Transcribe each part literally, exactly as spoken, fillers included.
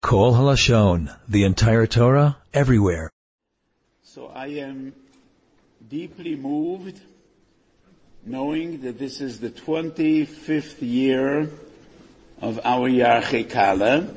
Kol Halashon, the entire Torah, everywhere. So I am deeply moved knowing that this is the twenty-fifth year of our Yarchei Kallah,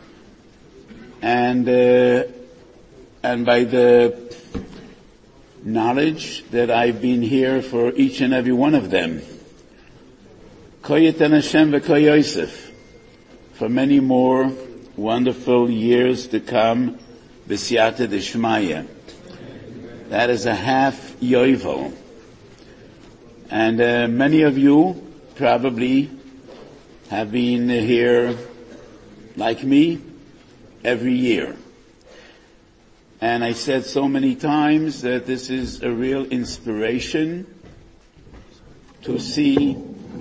and uh, and by the knowledge that I've been here for each and every one of them. Koyeten Hashem v'Koy Yosef, for many more wonderful years to come, b'siyata d'shmaya. That is a half yovel. And uh, many of you probably have been here, like me, every year. And I said so many times that this is a real inspiration to see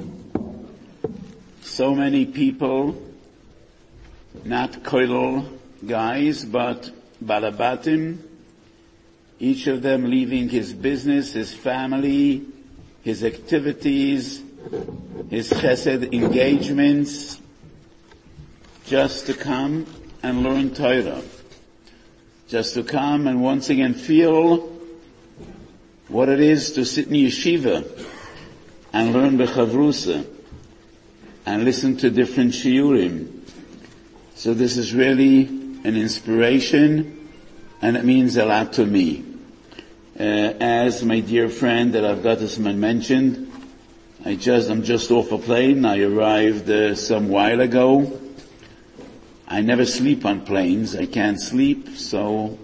so many people, not koilel guys, but balabatim, each of them leaving his business, his family, his activities, his chesed engagements, just to come and learn Torah. Just to come and once again feel what it is to sit in yeshiva and learn b'chavrusa and listen to different shiurim. So this is really an inspiration, and it means a lot to me. Uh, as my dear friend that I've got this man mentioned, I just, I'm just off a plane. I arrived uh, some while ago. I never sleep on planes. I can't sleep, so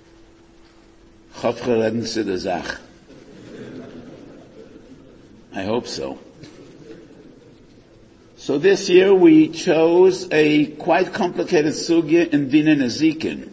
I hope so. So this year we chose a quite complicated sugya in Dina Nezikin.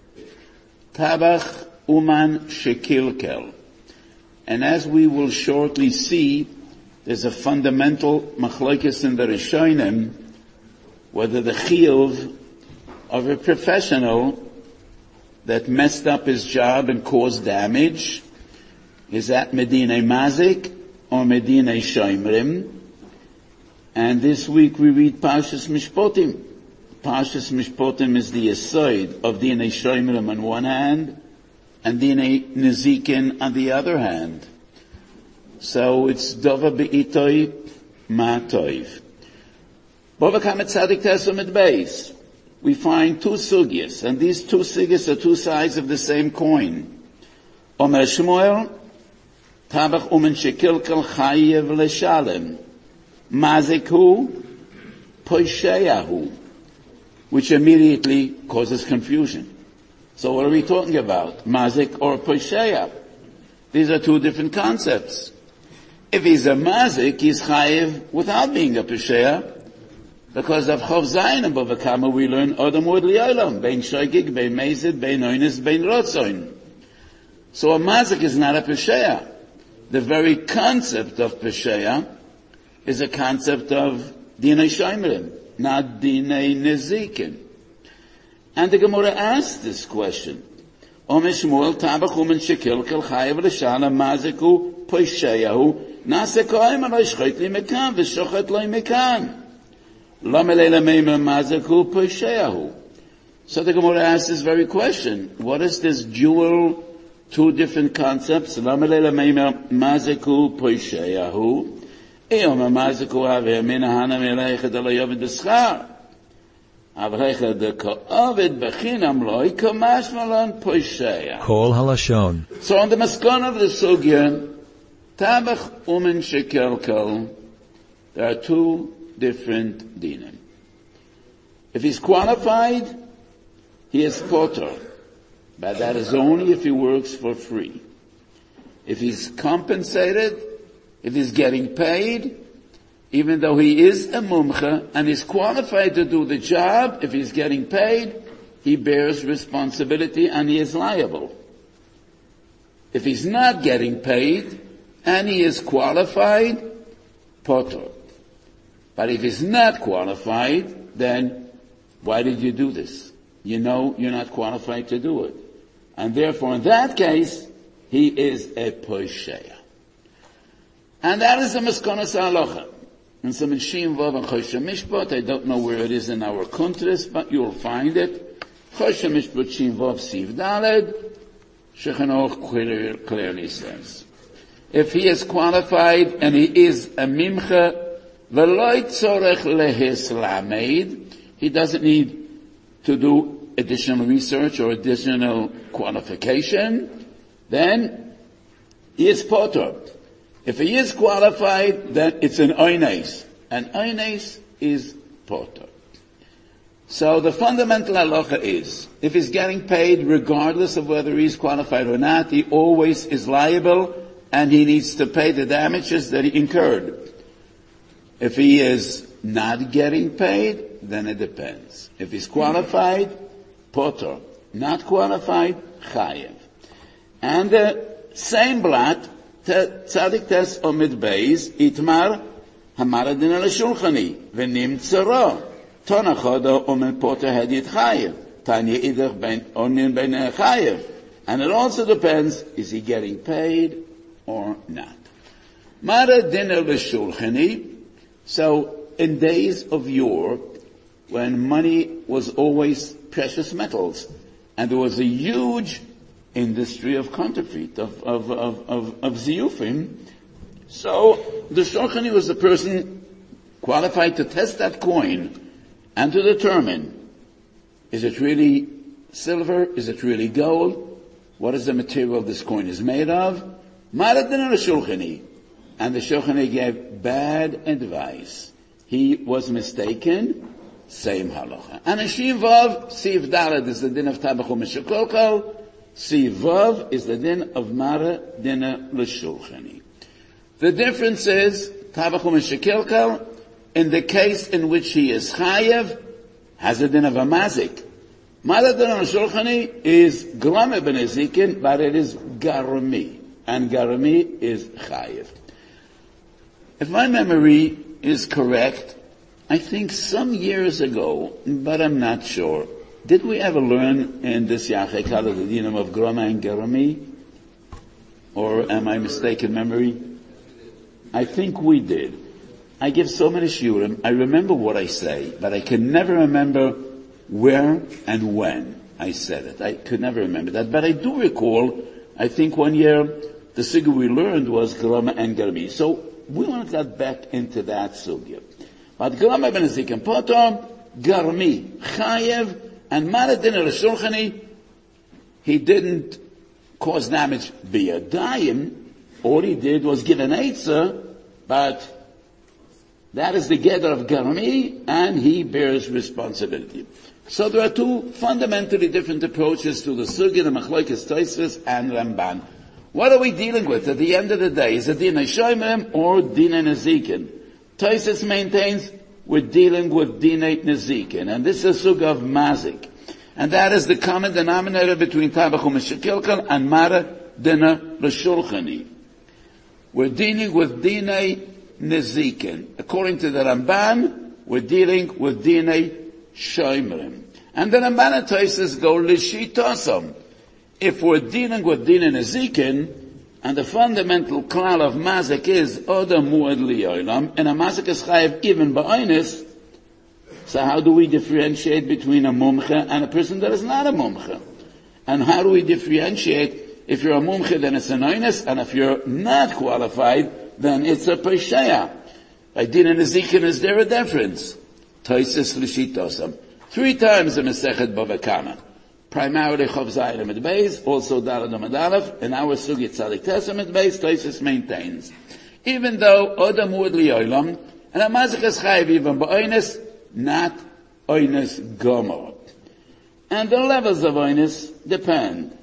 Tabach uman shekilkel. And as we will shortly see, there's a fundamental machlokes in the Rishonim, whether the chiyuv of a professional that messed up his job and caused damage is at Medinei Mazik or Medinei Shoimrim. And this week we read Parshas Mishpotim. Parshas Mishpotim is the aside of Dinei Shoimrim on one hand and Dinei Nezikin on the other hand. So it's Dova Be'itoi Ma Toiv. Bova Kamet Tzadik Tesum et Beis. We find two sugyas, and these two sugyas are two sides of the same coin. Omer Shmuel, Tabach umen shekilkel chayev leshalem. Mazikhu, Poisheyahu, which immediately causes confusion. So what are we talking about? Mazik or Poisheya? These are two different concepts. If he's a Mazik, he's chayev without being a Poisheya, because of Chov Zayin and Bavakama we learn Odom Ud Li'olam, Bein Shoigig, Bein Mezid, Bein Oines, Bein Rotzoin. So a Mazik is not a Poisheya. The very concept of Poisheya is a concept of Dinei Shoimrim, not Dinei Nezikin. And the Gemara asked this question. Omer Shmuel, Tabach umen shekilkel chayev l'shalem maziku poisheyahu nase kohem alo yishchot li mekan v'shochet lo mekan. Lama leila meimer maziku poisheyahu. So the Gemara asked this very question. What is this dual, two different concepts? Lama leila meimer maziku poisheyahu. Eom amaziku aveh mina hana meleichad alo yovid b'schar. Avreichad de ko'ovid b'chinam loi komash malon poisheya. Kol Halashon. So on the maskon of the sugya, Tabach umen shekelkel, there are two different dinim. If he's qualified, he is potter. But that is only if he works for free. If he's compensated, if he's getting paid, even though he is a mumcha and is qualified to do the job, if he's getting paid, he bears responsibility and he is liable. If he's not getting paid and he is qualified, potter. But if he's not qualified, then why did you do this? You know you're not qualified to do it. And therefore in that case, he is a poisheya. And that is the maskonas halacha. And some in Shin Vav and Choshe Mishpat, I don't know where it is in our countries, but you'll find it. Choshe Mishpat Shin Vav Siv Daled, Shulchan Aruch clearly says, if he is qualified and he is a mimcha, v'loi tzorech lehis lamed, he doesn't need to do additional research or additional qualification, then he is potter. If he is qualified, then it's an oines. An oines is potter. So the fundamental halacha is, if he's getting paid regardless of whether he's qualified or not, he always is liable and he needs to pay the damages that he incurred. If he is not getting paid, then it depends. If he's qualified, potter. Not qualified, chayev. And the same blat, Tzadik tes omid beis, itmar, hamara din al shulchani, v'nim tzara. Tona choda omen potter hadit chayev. Tanya idach ben onin ben chayev. And it also depends, is he getting paid or not? Mara din al shulchani. So in days of yore, when money was always precious metals, and there was a huge industry of counterfeit, of, of, of, of, of ziyufim. So, the shulchani was the person qualified to test that coin and to determine, is it really silver? Is it really gold? What is the material this coin is made of? Maradin al-shulchani. And the shulchani gave bad advice. He was mistaken, same halacha. And in Shin Vav, Siv Daled is the din of Tabach u'Mishakolkal, Siv Vav is the din of Mara Dina L'Shulchani. The difference is, Tabach u'Mishakolkal, in the case in which he is chayev, has a din of a mazik. Mara Dina L'Shulchani is Glame ben Ezekin, but it is Garami. And Garami is chayev. If my memory is correct, I think some years ago, but I'm not sure, did we ever learn in this Yachekal the dinam of Grama and Garami? Or am I mistaken memory? I think we did. I give so many shiurim, I remember what I say, but I can never remember where and when I said it. I could never remember that, but I do recall, I think one year, the sugya we learned was Grama and Garami. So, we want to get back into that sugya. But Grama ben Ezekin Potter, Garmi, Chayev, and Maradin al-Shulchani, he didn't cause damage via dayim. All he did was give an eitzah, but that is the gather of Garmi, and he bears responsibility. So there are two fundamentally different approaches to the sugya, the Machlokes Tosfos and Ramban. What are we dealing with at the end of the day? Is it Dinei Shomerim or Dinei Nezikin? Tosfos maintains we're dealing with Dinei Nezikin, and this is a sugya of Mazik. And that is the common denominator between Tabach u'Mishakolkal and Mara Dina L'Shulchani. We're dealing with Dinei Nezikin. According to the Ramban, we're dealing with Dinei Shomerim. And the Ramban and Tosfos go L'Shitosam. If we're dealing with Dinei Nezikin, and the fundamental klal of mazik is Oda Muad Li'olam, and a mazik is chayev even ba'onis, so how do we differentiate between a mumche and a person that is not a mumche? And how do we differentiate, if you're a mumche then it's an oines, and if you're not qualified, then it's a pesheya? By Dinei Nezikin is there a difference? Tosfos L'Shitosam. Three times in Masechet Bava Kama. Primarily Chav Zayin Amid Beis, also Daled Amid Aleph, and our Sugya Tzadik Tes Amid Beis, Tosfos maintains. Even though Oda Muad Li'olam, and a mazik is chayev even ba'oines, not oines gomer. And the levels of oines depend.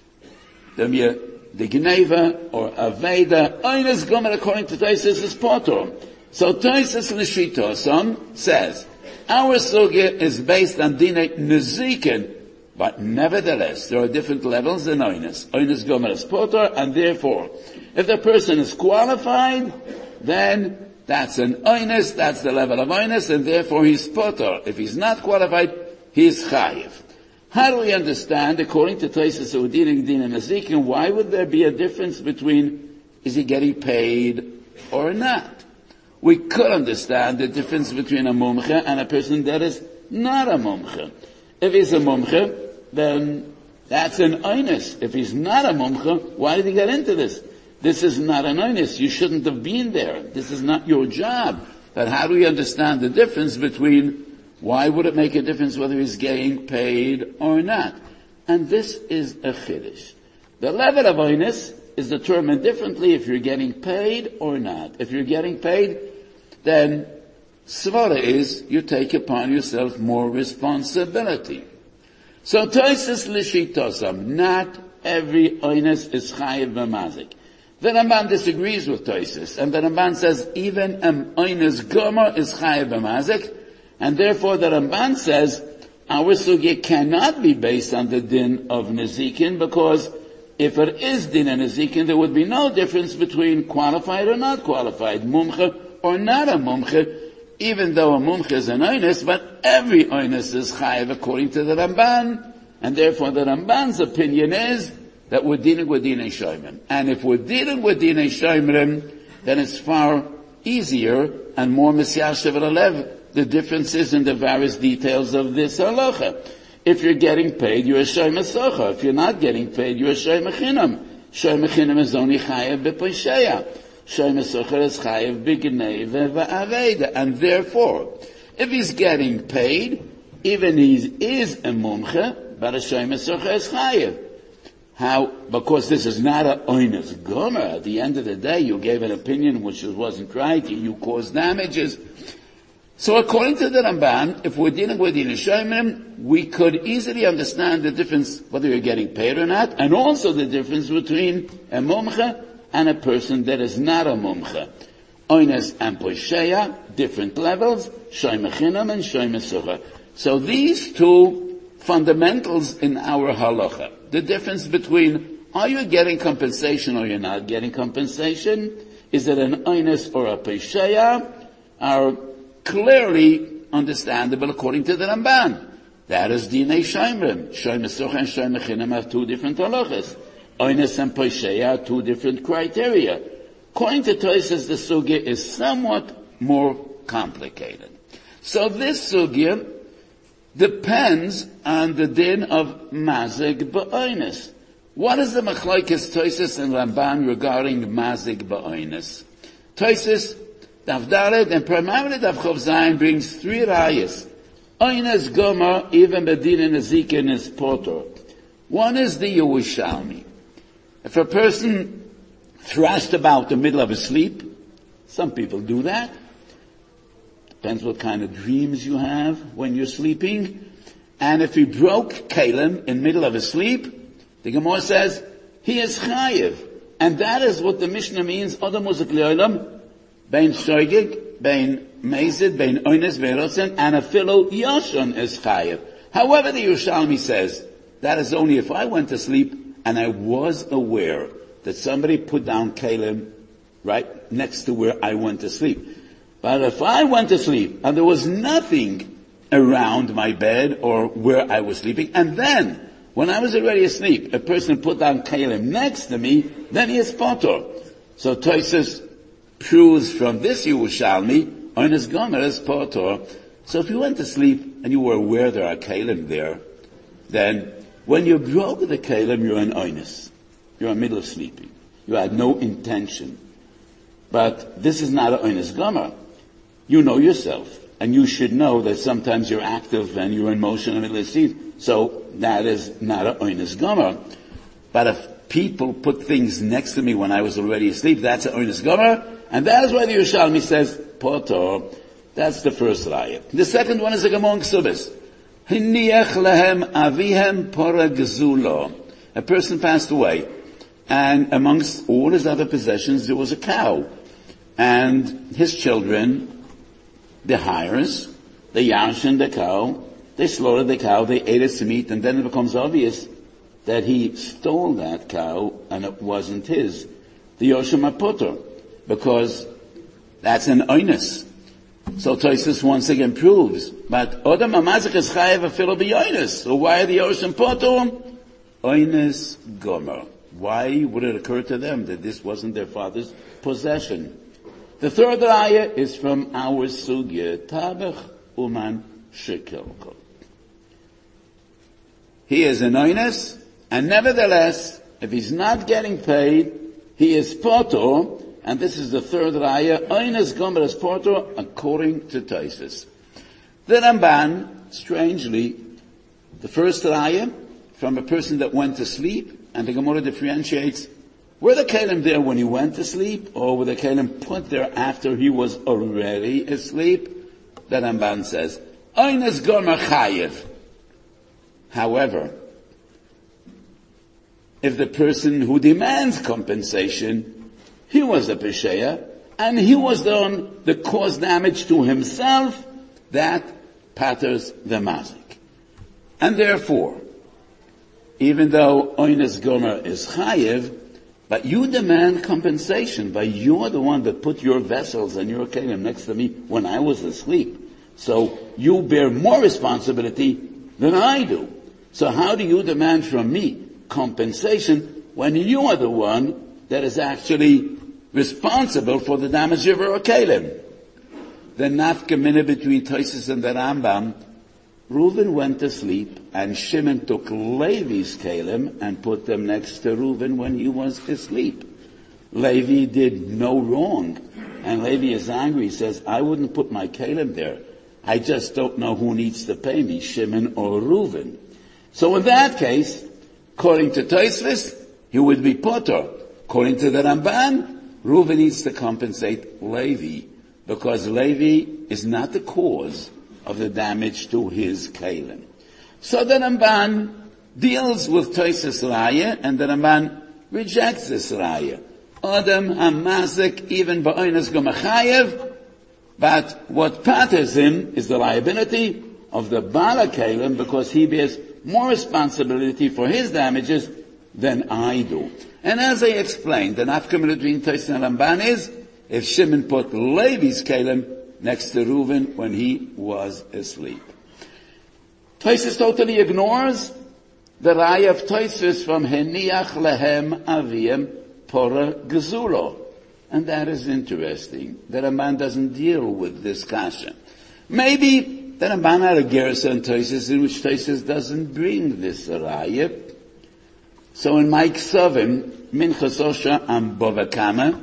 The, the Gneva or Aveda, oines gomer according to Tosfos is potter. So Tosfos L'Shitosam says, our Sugya is based on Dinei Nezikin, but nevertheless, there are different levels in oines. Oines gomer is potter, and therefore, if the person is qualified, then that's an oines, that's the level of oines, and therefore he's potter. If he's not qualified, he's chayev. How do we understand, according to Tosfos who are dealing Dinei Nezikin, why would there be a difference between is he getting paid or not? we could understand the difference between a mumche and a person that is not a mumche. If he's a mumche, then that's an onus. If he's not a mumche, why did he get into this? This is not an onus. You shouldn't have been there. This is not your job. But how do we understand the difference between why would it make a difference whether he's getting paid or not? And this is a chiddush. The level of onus is determined differently if you're getting paid or not. If you're getting paid, then svara is you take upon yourself more responsibility. So Tosfos l'shitosam, not every onus is chayiv b'mazik. The Ramban disagrees with Tosfos, and the Ramban says even an onus gomer is chayiv b'mazik, and therefore the Ramban says our sugya cannot be based on the din of nezikin, because if it is din and nezikin, there would be no difference between qualified or not qualified, mumche or not a mumche, even though a mumche is an onus, but every onus is chayiv according to the Ramban, and therefore the Ramban's opinion is that we're dealing with dinei shomer. And if we're dealing with dinei shomer, then it's far easier and more misyashav alev the differences in the various details of this halacha. If you're getting paid, you're a shomer socha. If you're not getting paid, you're a shomer chinam. Shomer chinam is only chayav b'posheya. Shomer socha is chayav b'gnei v'aveda. And therefore, if he's getting paid, even he is a mumche, but a shomer socha is chayav. How? Because this is not a oinus gomer. At the end of the day, you gave an opinion which wasn't right. You caused damages. So according to the Ramban, if we're dealing with dinei shomer, we could easily understand the difference whether you're getting paid or not, and also the difference between a mumche and a person that is not a mumche. Oinus and posheya, different levels, shomer chinam and shomer socha. So these two fundamentals in our halacha. The difference between are you getting compensation or you're not getting compensation, is it an oinus or a posheya, are clearly understandable according to the Ramban. That is dinei shomer. Shomer socha and shomer chinam have two different halachas. Oinus and posheya are two different criteria. According to Tosfos, the sugya is somewhat more complicated. So this sugya depends on the din of mazig ba'oinus. What is the machlokes Tosfos and Ramban regarding mazig ba'oinus? Tosfos Daf Dalet and primarily Daf Chov Zayin brings three rayas. Oinus gomer even bedin and nezikin is potor. One is the Yerushalmi. If a person thrashed about the middle of his sleep, some people do that. Depends what kind of dreams you have when you're sleeping. And if he broke kalim in middle of his sleep, the Gemara says he is chayiv, and that is what the Mishnah means. Adam muzik le'olam. Bein shoigig, bein mezid, bein oines, bein rotzen, and a fellow yashon is chayiv. However, the Yerushalmi says, that is only if I went to sleep and I was aware that somebody put down kalim right next to where I went to sleep. But if I went to sleep and there was nothing around my bed or where I was sleeping, and then, when I was already asleep, a person put down kalim next to me, then he is potor. So Tosfos proves from this Yerushalmi, oinus gomer is potor. So if you went to sleep and you were aware there are kalim there, then when you broke the kalim, you're an oinus. You're in the middle of sleeping. You had no intention. But this is not an oinus gomer. You know yourself, and you should know that sometimes you're active and you're in motion in the middle of sleep. So that is not an oinus gomer. But if people put things next to me when I was already asleep, that's an oinus gomer. And that is why the Yerushalmi says, potor. That's the first raya. The second one is a Gemara in Ksubis. Hiniach lehem avihem pora gezulo. A person passed away, and amongst all his other possessions there was a cow. And his children, the hires, they yarshin the cow, they slaughtered the cow, they ate its meat, and then it becomes obvious that he stole that cow and it wasn't his. The Yoshim Apotor. Because that's an oinus. So Tosfos once again proves, but Odam Amazik is chayev afilo b'yoinus. So why are the Yoshim Potor? Oinus gomer. Why would it occur to them that this wasn't their father's possession? The third raya is from our sugya, Tabach Uman Shekilkel. He is an oines, and nevertheless, if he's not getting paid, he is potor, and this is the third raya, oines gomer is potor, according to Taisus. The Ramban, strangely, the first raya, from a person that went to sleep, and the Gemara differentiates, were the kelim there when he went to sleep, or were the kelim put there after he was already asleep? The Ramban says, oines gomer chayev. However, if the person who demands compensation, he was a pesheya, and he was the one that caused damage to himself, that patters the mazik. And therefore, even though oines gomer is chayev, but you demand compensation, but you're the one that put your vessels and your kelim next to me when I was asleep. So you bear more responsibility than I do. So how do you demand from me compensation when you are the one that is actually responsible for the damage of your kelim? The nafkamina between Taisus and the Rambam, Reuven went to sleep and Shimon took Levi's kelim and put them next to Reuven when he was asleep. Levi did no wrong, and Levi is angry. He says, I wouldn't put my kelim there. I just don't know who needs to pay me, Shimon or Reuven. So in that case, according to Tosfos, he would be potter. According to the Ramban, Reuven needs to compensate Levi, because Levi is not the cause of the damage to his kelim. So the Ramban deals with Tosfos raya, and the Ramban rejects this raya. Adam hamazik even ba'oines gomer chayev, but what patters him is the liability of the Bala kelim, because he bears more responsibility for his damages than I do. And as I explained, the nafkamina between Tosfos and Ramban is, if Shimon put Levi's kelim next to Reuven when he was asleep. Tosfos totally ignores the raya of Tosfos from Heniach lehem avim pora gezulo. And that is interesting. The Ramban doesn't deal with this kasha. Maybe the Ramban had a gersa in Tosfos in which Tosfos doesn't bring this raya. So in Mike Sovim, Minchas Osha and Bovakama,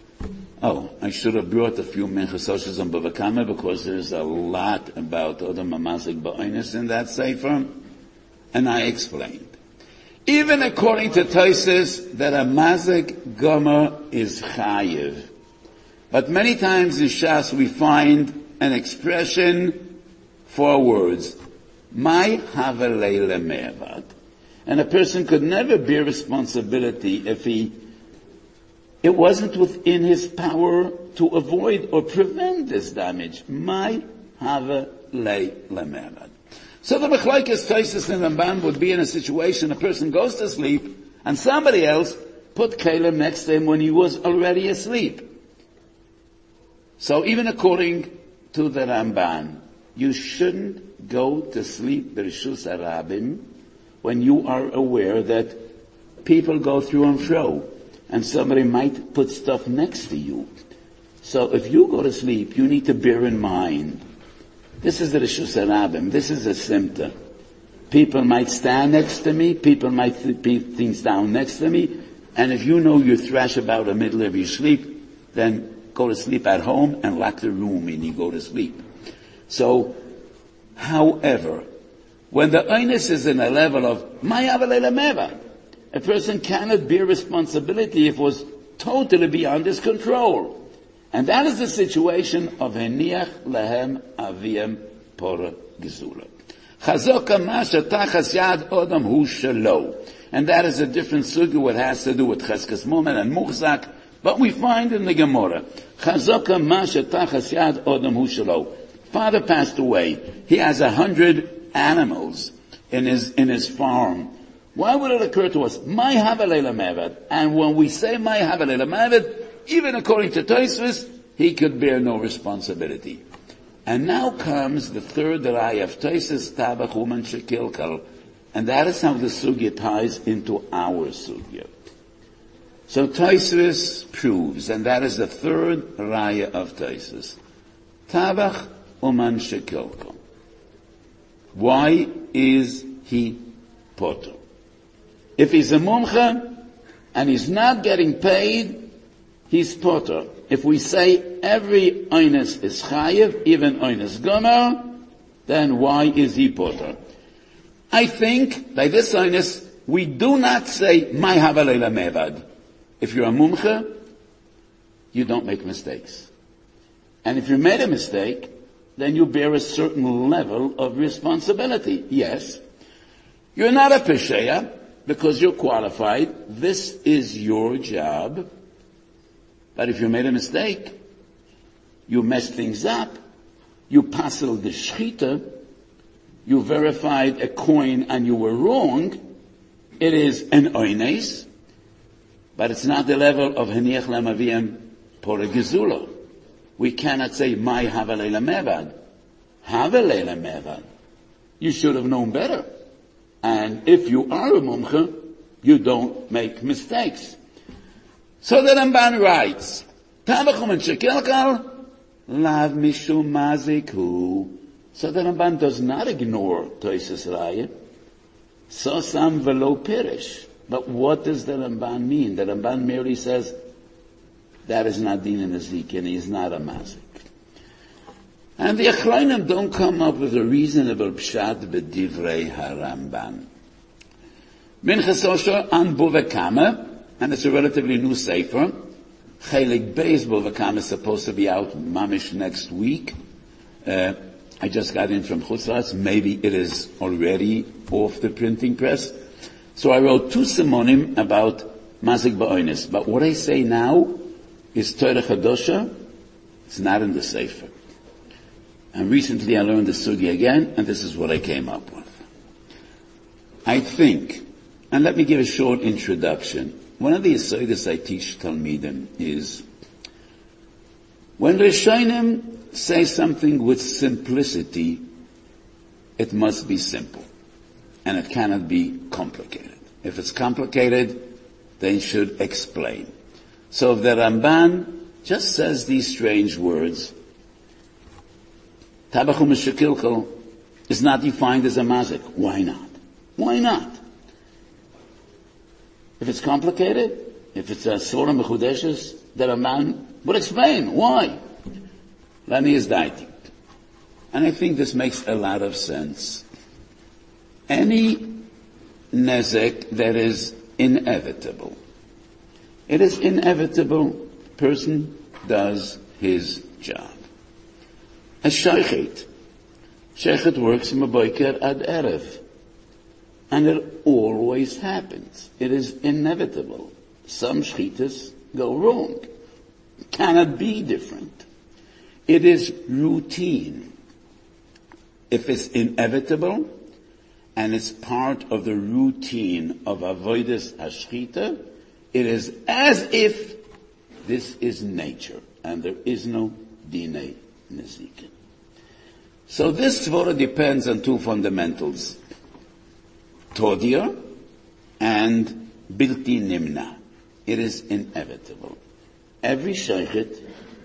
oh, I should have brought a few Minchas Oshas and Bovakama because there's a lot about Odom Hamazik Ba'oines in that sefer, and I explained. Even according to Tosfos, that a mazik gomer is chayiv. But many times in Shas we find an expression, four words, my havelei lemevad. And a person could never bear responsibility if he, it wasn't within his power to avoid or prevent this damage. My havelei lemevad. So the Machlokes Tosfos and Ramban would be in a situation, a person goes to sleep, and somebody else put kelim next to him when he was already asleep. So even according to the Ramban, you shouldn't go to sleep b'reshus harabim when you are aware that people go through and fro, and somebody might put stuff next to you. So if you go to sleep, you need to bear in mind, this is the Reshus Harabim. This is a symptom. People might stand next to me. People might th- put things down next to me. And if you know you thrash about the middle of your sleep, then go to sleep at home and lock the room and you go to sleep. So, however, when the onus is in a level of Ma'avalei, a person cannot bear responsibility if it was totally beyond his control. And that is the situation of Heniach lehem avim pora gezula. Chazoka masha tachas yad odam hu shelo. And that is a different sugi, what has to do with cheskes moment and muchzak. But we find in the Gemara, Chazoka masha tachas yad odam hu shelo. Father passed away. He has a hundred animals in his, in his farm. Why would it occur to us? My havelei lemevad. And when we say my havelei lemevad, even according to Tosfos, he could bear no responsibility. And now comes the third raya of Tosfos, Tabach Uman Shekilkel, and that is how the sugya ties into our sugya. So Tosfos proves, and that is the third raya of Tosfos. Tavach uman shekilkel. Why is he potter? If he's a mumcha and he's not getting paid, he's potter. If we say every oines is chayiv, even oines gomer, then why is he potter? I think by this oines we do not say my havalela mevad. If you're a mumcha, you don't make mistakes. And if you made a mistake, then you bear a certain level of responsibility. Yes, you're not a pesheya because you're qualified. This is your job. But if you made a mistake, you messed things up, you passed the shchita, you verified a coin and you were wrong, it is an oines, but it's not the level of heniach lemaviem pora gezula. We cannot say, my havalela mevad. Havalela mevad. You should have known better. And if you are a mumcha, you don't make mistakes. So the Ramban writes, Tavachum and shekelkal, lav mishum maziku. So the Ramban does not ignore Tosfos Raya. So sam velo pirish. But what does the Ramban mean? The Ramban merely says, that is not din and azik, and he is not a mazik. And the Achrayim don't come up with a reasonable pshat b'divrei haRamban. Minchas Osher an Buvekama, and it's a relatively new sefer. Chelik Beis Buvekama is supposed to be out mamish next week. Uh, I just got in from Chutz La'aretz. Maybe it is already off the printing press. So I wrote two simonim about mazik ba'onis. But what I say now is Torah Chadosha. It's not in the sefer. And recently I learned the sugi again, and this is what I came up with. I think, and let me give a short introduction. One of the yesodis I teach Talmidim is, when Rishonim say something with simplicity, it must be simple. And it cannot be complicated. If it's complicated, they should explain. So if the Ramban just says these strange words, Tabachum Shekilkel is not defined as a mazik. Why not? Why not? If it's complicated, if it's a Surah Mechudeshes, the Ramban would explain why. Lani is daitik. And I think this makes a lot of sense. Any nezek that is inevitable, it is inevitable, person does his job. A sheichet, sheichet works from a boiker ad erev, and it always happens. It is inevitable. Some shchitas go wrong. It cannot be different. It is routine. If it's inevitable, and it's part of the routine of avodas hashchita, it is as if this is nature, and there is no dinei nezikin. So this svara depends on two fundamentals: todia and bilti nimna. It is inevitable. Every sheichet,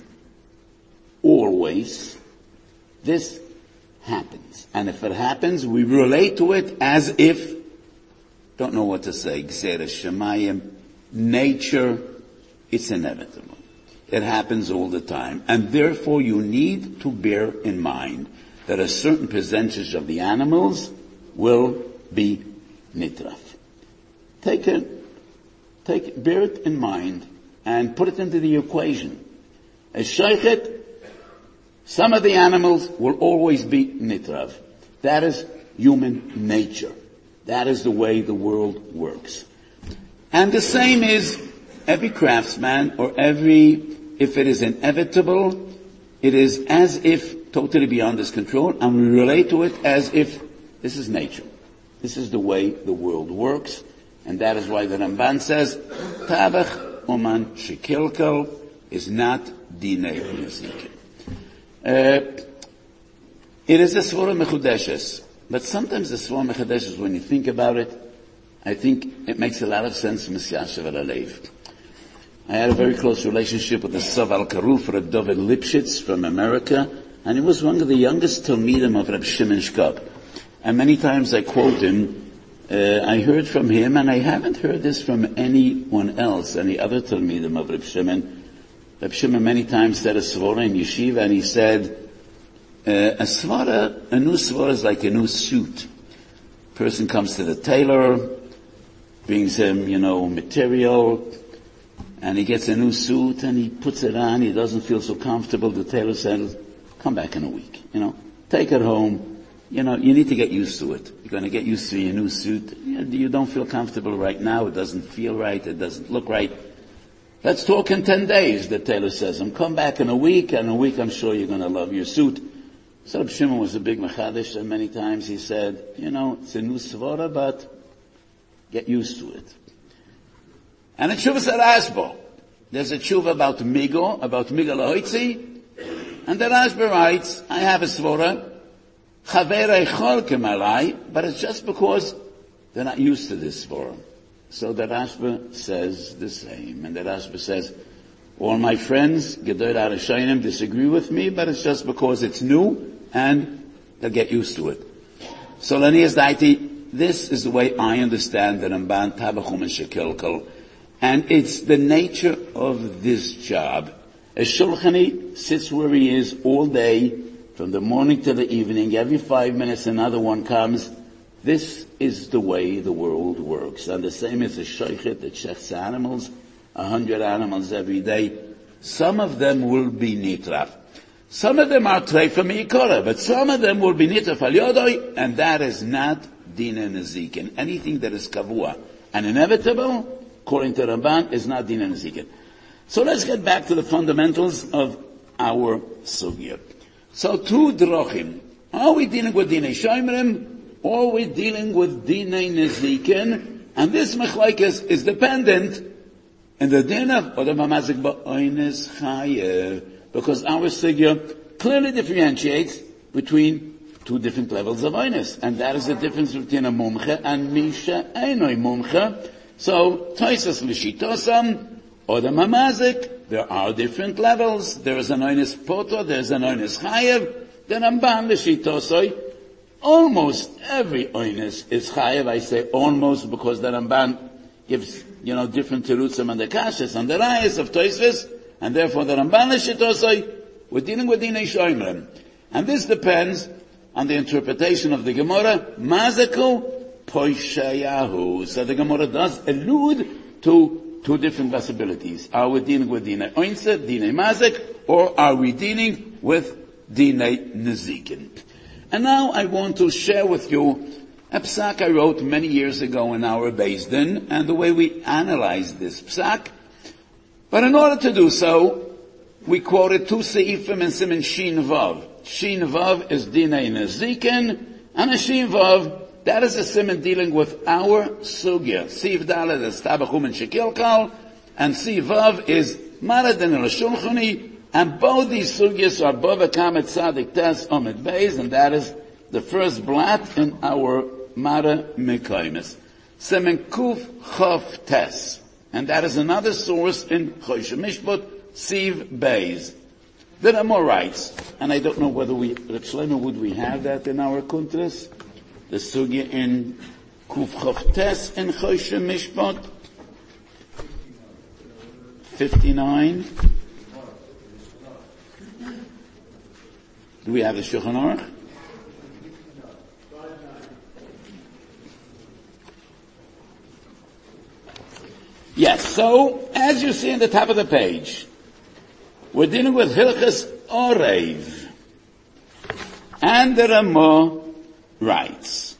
always, this happens. And if it happens, we relate to it as if, don't know what to say, Gzeres Shemayim, nature, it's inevitable. It happens all the time. And therefore you need to bear in mind that a certain percentage of the animals will be nitraf. Take it, take it, bear it in mind and put it into the equation. A sheichet, some of the animals will always be nitrav. That is human nature. That is the way the world works. And the same is every craftsman or every, if it is inevitable, it is as if totally beyond his control, and we relate to it as if this is nature. This is the way the world works, and that is why the Ramban says, Tavach Oman Shekilkel is not Dinei Nezikin. Uh, it is a Svara Mechudeshes, but sometimes the Svara Mechudeshes, when you think about it, I think it makes a lot of sense, Misyashav al-Alev. I had a very close relationship with the Sav al-Karuf, Reb David Lipschitz from America, and he was one of the youngest Talmidim of Reb Shimon Shkop. And many times I quote him, uh, I heard from him, and I haven't heard this from anyone else, any other Talmidim of Reb Shimon. Reb Shimon many times said a svara in yeshiva, and he said, uh, a svara, a new svara is like a new suit. Person comes to the tailor, brings him, you know, material, and he gets a new suit, and he puts it on, he doesn't feel so comfortable. The tailor says, come back in a week, you know, take it home. You know, you need to get used to it. You're going to get used to your new suit. You don't feel comfortable right now, it doesn't feel right, it doesn't look right. Let's talk in ten days, the tailor says. And come back in a week, and in a week I'm sure you're going to love your suit. So Reb Shimon was a big mechadish, and many times he said, you know, it's a new svara, but get used to it. And in Tshuvas HaRashba, there's a tshuva about Migo, about Migo Lahoitzi, and the Rashba writes, I have a svara, Chaverei cholkem alai, but it's just because they're not used to this svara. So the Rashba says the same, and the Rashba says, all my friends, Gedolei HaRishonim, disagree with me, but it's just because it's new, and they'll get used to it. So Lanias Daiti, this is the way I understand the Ramban Tabachum and Shekilkel, and it's the nature of this job. A Shulchani sits where he is all day, from the morning to the evening. Every five minutes another one comes. This is the way the world works. And the same as a shochet that checks animals, a hundred animals every day. Some of them will be nitraf. Some of them are treifa meikora, but some of them will be nitraf al yodoi, and that is not dina nezikin. Anything that is kavua and inevitable, according to Ramban, is not dina nezikin. So let's get back to the fundamentals of our sugya. So two drochim. Are we dealing with dinei shomerim, or are we dealing with dinei nezikin? And this machlokes is dependent in the din of Odam HaMazik ba'oines chayev, because our sugya clearly differentiates between two different levels of oines, and that is the difference between a mumche and misha einoi mumche. So Tosas l'shitosam, Odam HaMazik, there are different levels. There is an oines poto, there is an oines chayev. Then Ramban l'shitosoi, almost every oines is chayev. I say almost because the Ramban gives, you know, different terutzim and the kashas and the rayas of Tosfos, and therefore the Ramban l'shitosoi, we're dealing with dinei shomerim. And this depends on the interpretation of the Gemara, mazaku poishayahu. So the Gemara does allude to two different possibilities. Are we dealing with dinei oinse, dinei mazik, or are we dealing with dinei nezikin? And now I want to share with you a psak I wrote many years ago in our Beis Din, and the way we analyze this psak. But in order to do so, we quoted two seifim in Siman Shin Vav. Shin Vav is dinei nezikin, and a Shin Vav, that is a siman dealing with our sugya. Siv Dalet is Tabachum and Shekilkal, and Siv Vav is Maradin and Shulchani, and both these sugyas are Bava Kamet Tzadik Tes Omid Beis, and that is the first blat in our Mara Mekaimis. Siman Kuf Chof Tes, and that is another source in Choshe Mishpot, Siv Beis. The Ramah writes, and I don't know whether we, Reb Shlomo, would we have that in our kuntras? The sugya in Kuf Chof Tes in Choshe Mishpot, fifty-nine. Do we have the Shulchan Aruch? Yes, so, as you see in the top of the page, we're dealing with Hilchas Orev. And the Ramah writes,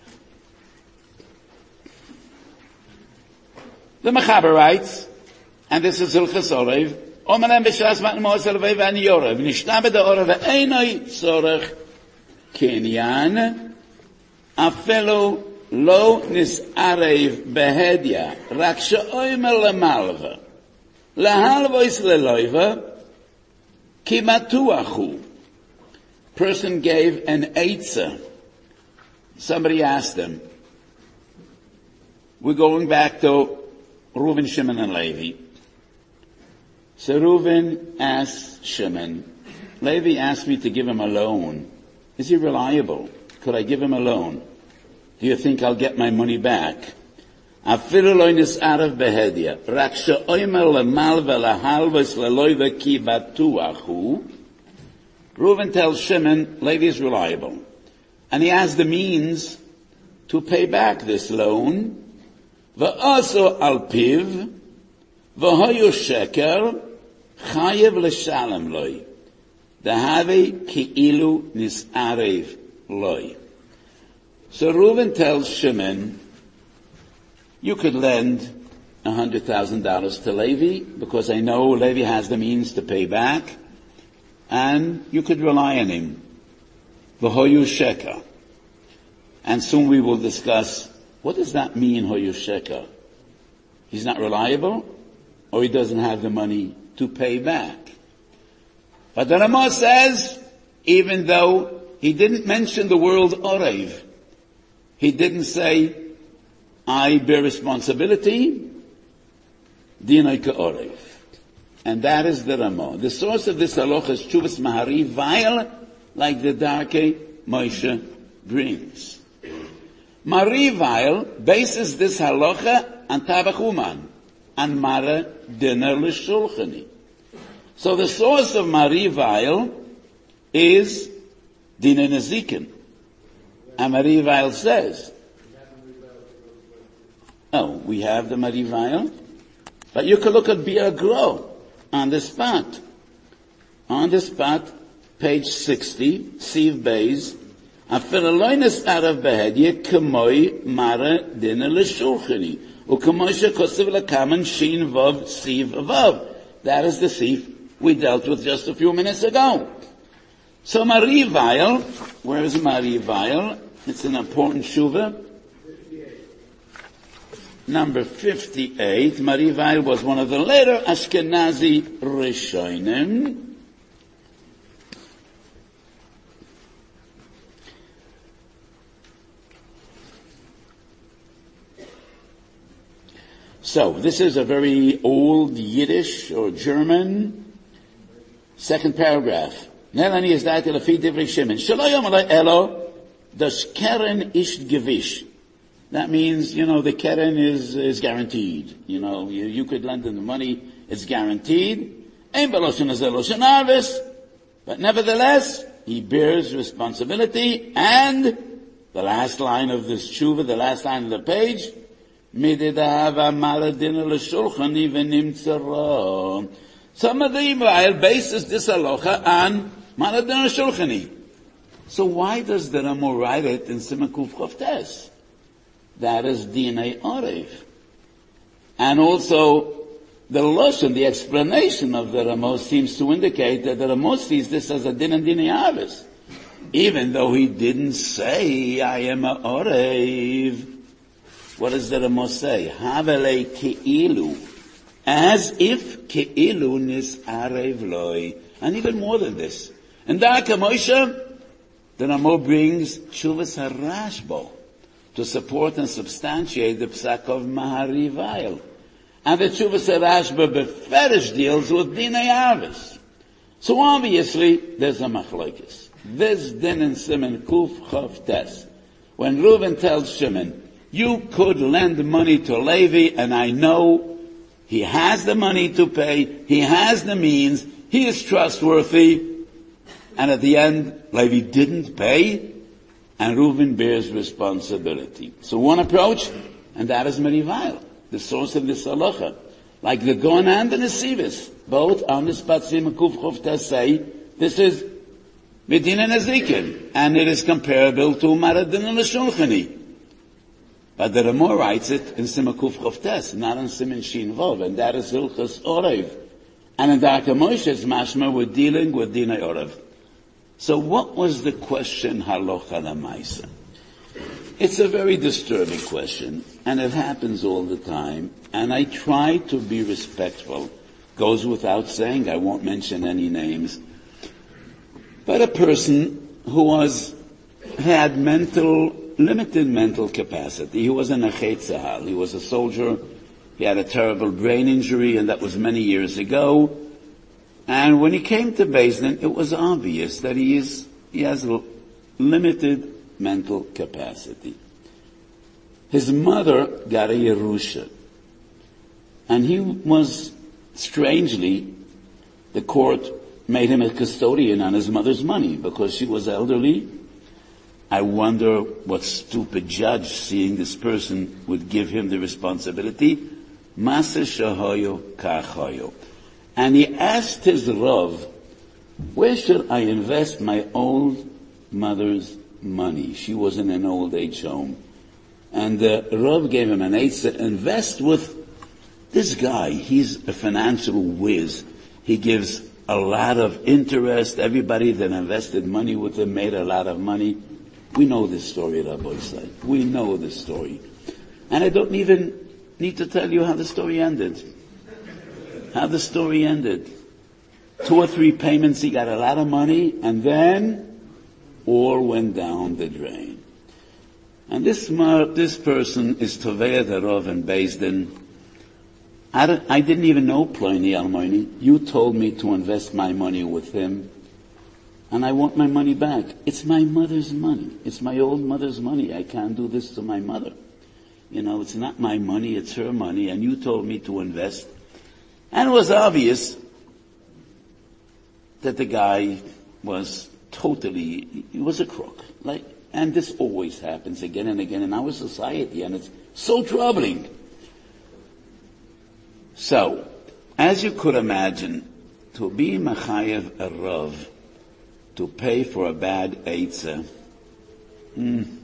the Mechaber writes, and this is Hilchas Orev, Omerem b'shas matnemos elvei v'ani yorev, nishtam b'da orev v'einoi tzorech kinyan, afelu lo nis'arev behedya, rak she'oimer lemalva, lehalvois leloiva, ki matuachu. Person gave an eitzah. Somebody asked them, we're going back to Reuven, Shimon, and Levi. So Reuven asks Shimon, Levi asked me to give him a loan. Is he reliable? Could I give him a loan? Do you think I'll get my money back? Afilu lo nis'arav behedia. Rak she'omer lemal v'lehalvos leloiva ki batuach hu. Reuven tells Shimon, Levi is reliable. And he has the means to pay back this loan. V'aso al piv, v'hoyu sheker, chayev l'shalem loi. Dehave ki'ilu nis'arev loi. So Reuven tells Shimon, you could lend a hundred thousand dollars to Levi because I know Levi has the means to pay back, and you could rely on him. V'hoyu sheker. And soon we will discuss, what does that mean, hoyu sheker? He's not reliable, or he doesn't have the money to pay back. But the Ramah says, even though he didn't mention the word orev, he didn't say, I bear responsibility, dinay ka'orev. And that is the Ramah. The source of this halacha is Chuvas Maharivail, like the Darkei Moshe brings. Maharivail bases this halacha on Tabachuman, on Mara Dinner L'Shulchani. So the source of Maharivail is Dinah Nezikin. And Maharivail says, oh, we have the Maharivail, but you can look at Biur Gro on the spot. On the spot, page sixty, Siv Beis, Afilaloinus Arav Behedye Kamoi Mara Dinah L'Shulchani. Ukamoi Shekosiv Lakaman Shin Vav Siv Vav. That is the Siv we dealt with just a few minutes ago. So Maharivail, where is Maharivail? It's an important shuvah. Number fifty-eight. Maharivail was one of the later Ashkenazi Rishonim. So, this is a very old Yiddish or German. Second paragraph. Nelani is that lefi divrei Shimon. Shelo yom alei elo das keren isht gevish. That means, you know, the keren is, is guaranteed. You know, you, you could lend him the money, it's guaranteed. Ein beloshen azeh loshen arvis. But nevertheless, he bears responsibility. And the last line of this tshuva, the last line of the page, mididahava maradin l'shulchani v'nimtzara. Some of the Yisrael bases this halacha on maradin l'shulchani. So why does the Ramah write it in Siman Kuf Chavtes? That is dinay orev. And also, the Lashon, the explanation of the Ramah seems to indicate that the Ramah sees this as a din and dinay avis. Even though he didn't say, I am a orev. What does the Ramah say? Havele ke'ilu. As if ke'ilu nis arev loi. And even more than this. And Darkei Moshe, the Ramah brings Chuvas HaRashba to support and substantiate the Psak of Maharivail. And the Chuvas HaRashba beferish deals with Dinay Avis. So obviously, there's a machlokes. This din in Siman Kuf Chavtes. When Reuven tells Shimon, you could lend money to Levi, and I know he has the money to pay, he has the means, he is trustworthy, and at the end, Levi didn't pay, and Reuven bears responsibility. So one approach, and that is Maharivail, the source of this halacha. Like the Gon and the Nesivis, both on the spot Siman Kuf Chavtes say, this is Medina Nezikin, and it is comparable to Maradin L'Shulchani. But the Ramah writes it in Siman Kuf Chavtes, not in Siman Shin Vav, and that is Hilchos Orev. And in Darkei Moshe's mashma, we're dealing with Dinay Orev. So what was the question halacha l'maisa? It's a very disturbing question, and it happens all the time, and I try to be respectful. Goes without saying, I won't mention any names. But a person who was, had mental, limited mental capacity, he was a Nachei Tzahal, he was a soldier, he had a terrible brain injury, and that was many years ago, And when he came to Beis Din, it was obvious that he is, he has l- limited mental capacity. His mother got a Yerusha. And he was, strangely, the court made him a custodian on his mother's money because she was elderly. I wonder what stupid judge, seeing this person, would give him the responsibility. Maser shahoyo kachoyo. And he asked his Rav, where should I invest my old mother's money? She was in an old age home. And the Rav gave him an eitzah, invest with this guy. He's a financial whiz. He gives a lot of interest. Everybody that invested money with him made a lot of money. We know this story at Rabbi Isai. We know this story. And I don't even need to tell you how the story ended. How the story ended. Two or three payments, he got a lot of money, and then all went down the drain. And this this person is Tovei Darov and Beis Din. I, I didn't even know Pliny Almoini. You told me to invest my money with him, and I want my money back. It's my mother's money. It's my old mother's money. I can't do this to my mother. You know, it's not my money, it's her money, and you told me to invest. And it was obvious that the guy was totally, he was a crook. Like, and this always happens again and again in our society, and it's so troubling. So, as you could imagine, to be Machayev a Rav, to pay for a bad eitzah, mm,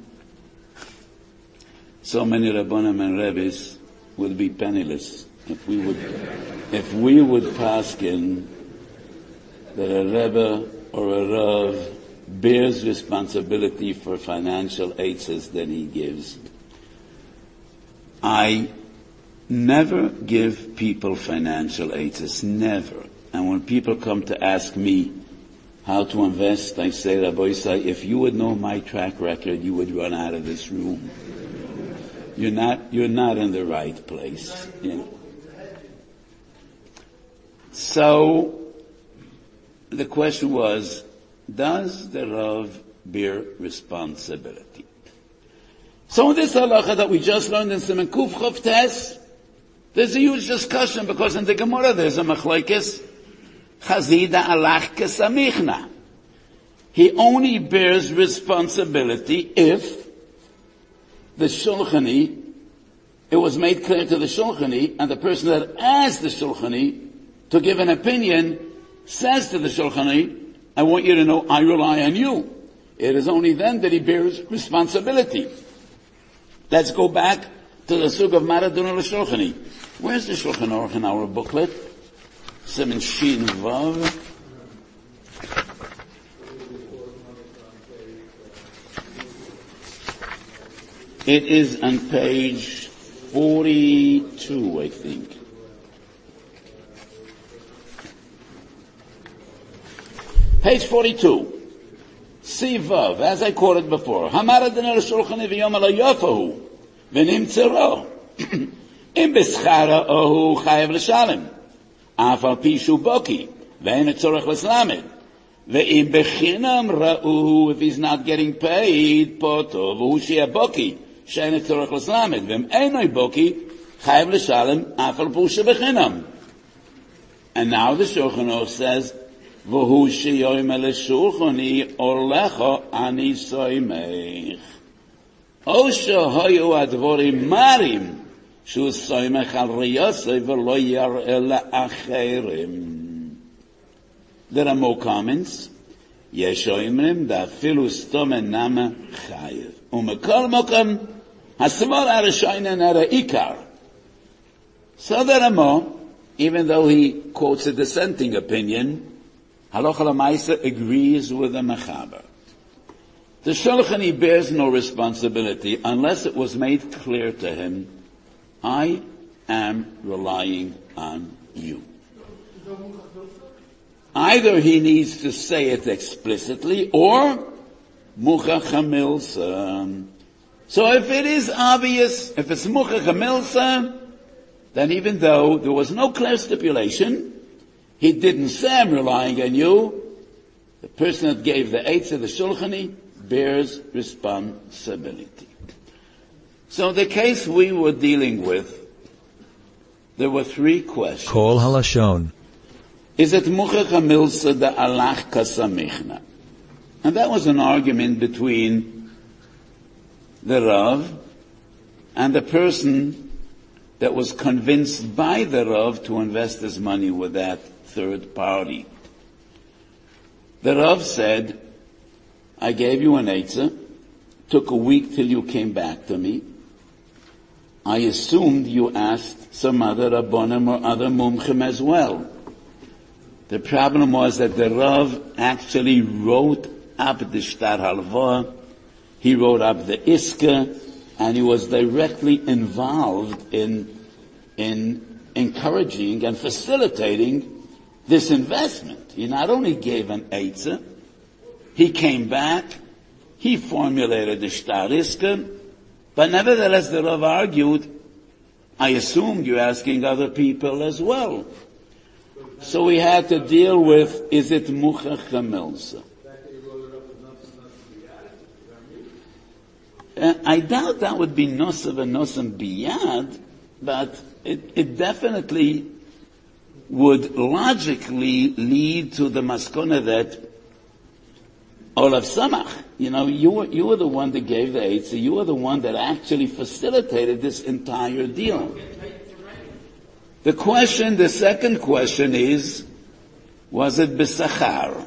so many Rabbanim and Rebbes would be penniless if we would, if we would paskin that a Rebbe or a Rav bears responsibility for financial eitzahs that he gives. I never give people financial eitzahs, never. And when people come to ask me how to invest, I say, Rabbi Isai, if you would know my track record, you would run out of this room. You're not, you're not in the right place. You know? So, the question was, does the Rav bear responsibility? So in this halacha that we just learned in Siman Kuf Chof Tes, there's a huge discussion because in the Gemara there's a machlokes, Chazida alach kesamichna. He only bears responsibility if the Shulchani, it was made clear to the Shulchani, and the person that asked the Shulchani to give an opinion says to the Shulchani, I want you to know I rely on you. It is only then that he bears responsibility. Let's go back to the Sug of Maradun al-Shulchani. Where's the Shulchan Aruch in our booklet? Siman Shin Vav. It is on page forty-two, I think. Page forty-two. Sivav, as I quoted before. Hamaradin al-Shulchani v'yom al-Yafahu v'nim tzero. Im b'schara ohu chayev l'shalem. Af al pishu boki v'en etzorach l'slamed. Ve'im bechinam ra'uhu, if he's not getting paid, poto v'hu shia boki she'en etzorach l'slamed. Ve'im enoi boki chayev l'shalem af al pishu bechinam. And now the Shulchan Aruch says, V'hu sheyoyim l'shulchani orlecha ani soymech. O shehoyu advorim marim shu soymech al riyosei v'lo yar'eh la'acherim. There are more comments. Yesh oimrim da'afilu stomen nama chayev. U'mekol mokom hasvar arashoinen ara'ikar. So there are more, even though he quotes a dissenting opinion, Halacha L'Maisa agrees with the Mechaber. The Shulchani bears no responsibility unless it was made clear to him, I am relying on you. Either he needs to say it explicitly or Muchach HaMilsa. So if it is obvious, if it's Muchach HaMilsa, then even though there was no clear stipulation, He didn't say, I'm relying on you. The person that gave the eitzah, the shulchani, bears responsibility. So the case we were dealing with, there were three questions. Kol halashon. Is it muchach hamilsa da alach kasamichna? And that was an argument between the Rav and the person that was convinced by the Rav to invest his money with that third party. The Rav said, I gave you an eitzah, took a week till you came back to me. I assumed you asked some other Rabbonim or other Mumchim as well. The problem was that the Rav actually wrote up the Shtar Halva, he wrote up the Iska, and he was directly involved in, in encouraging and facilitating this investment. He not only gave an eitzah, he came back, he formulated the Shtar Iska, but nevertheless the Rav argued, I assumed you're asking other people as well. So we had to deal with, is it muchach hamilsa? Uh, I doubt that would be nosav and nosam biyad, but it, it definitely would logically lead to the maskona that Olav Samach, you know, you were, you were the one that gave the eitzah, you were the one that actually facilitated this entire deal. The question, the second question is, was it b'sachar?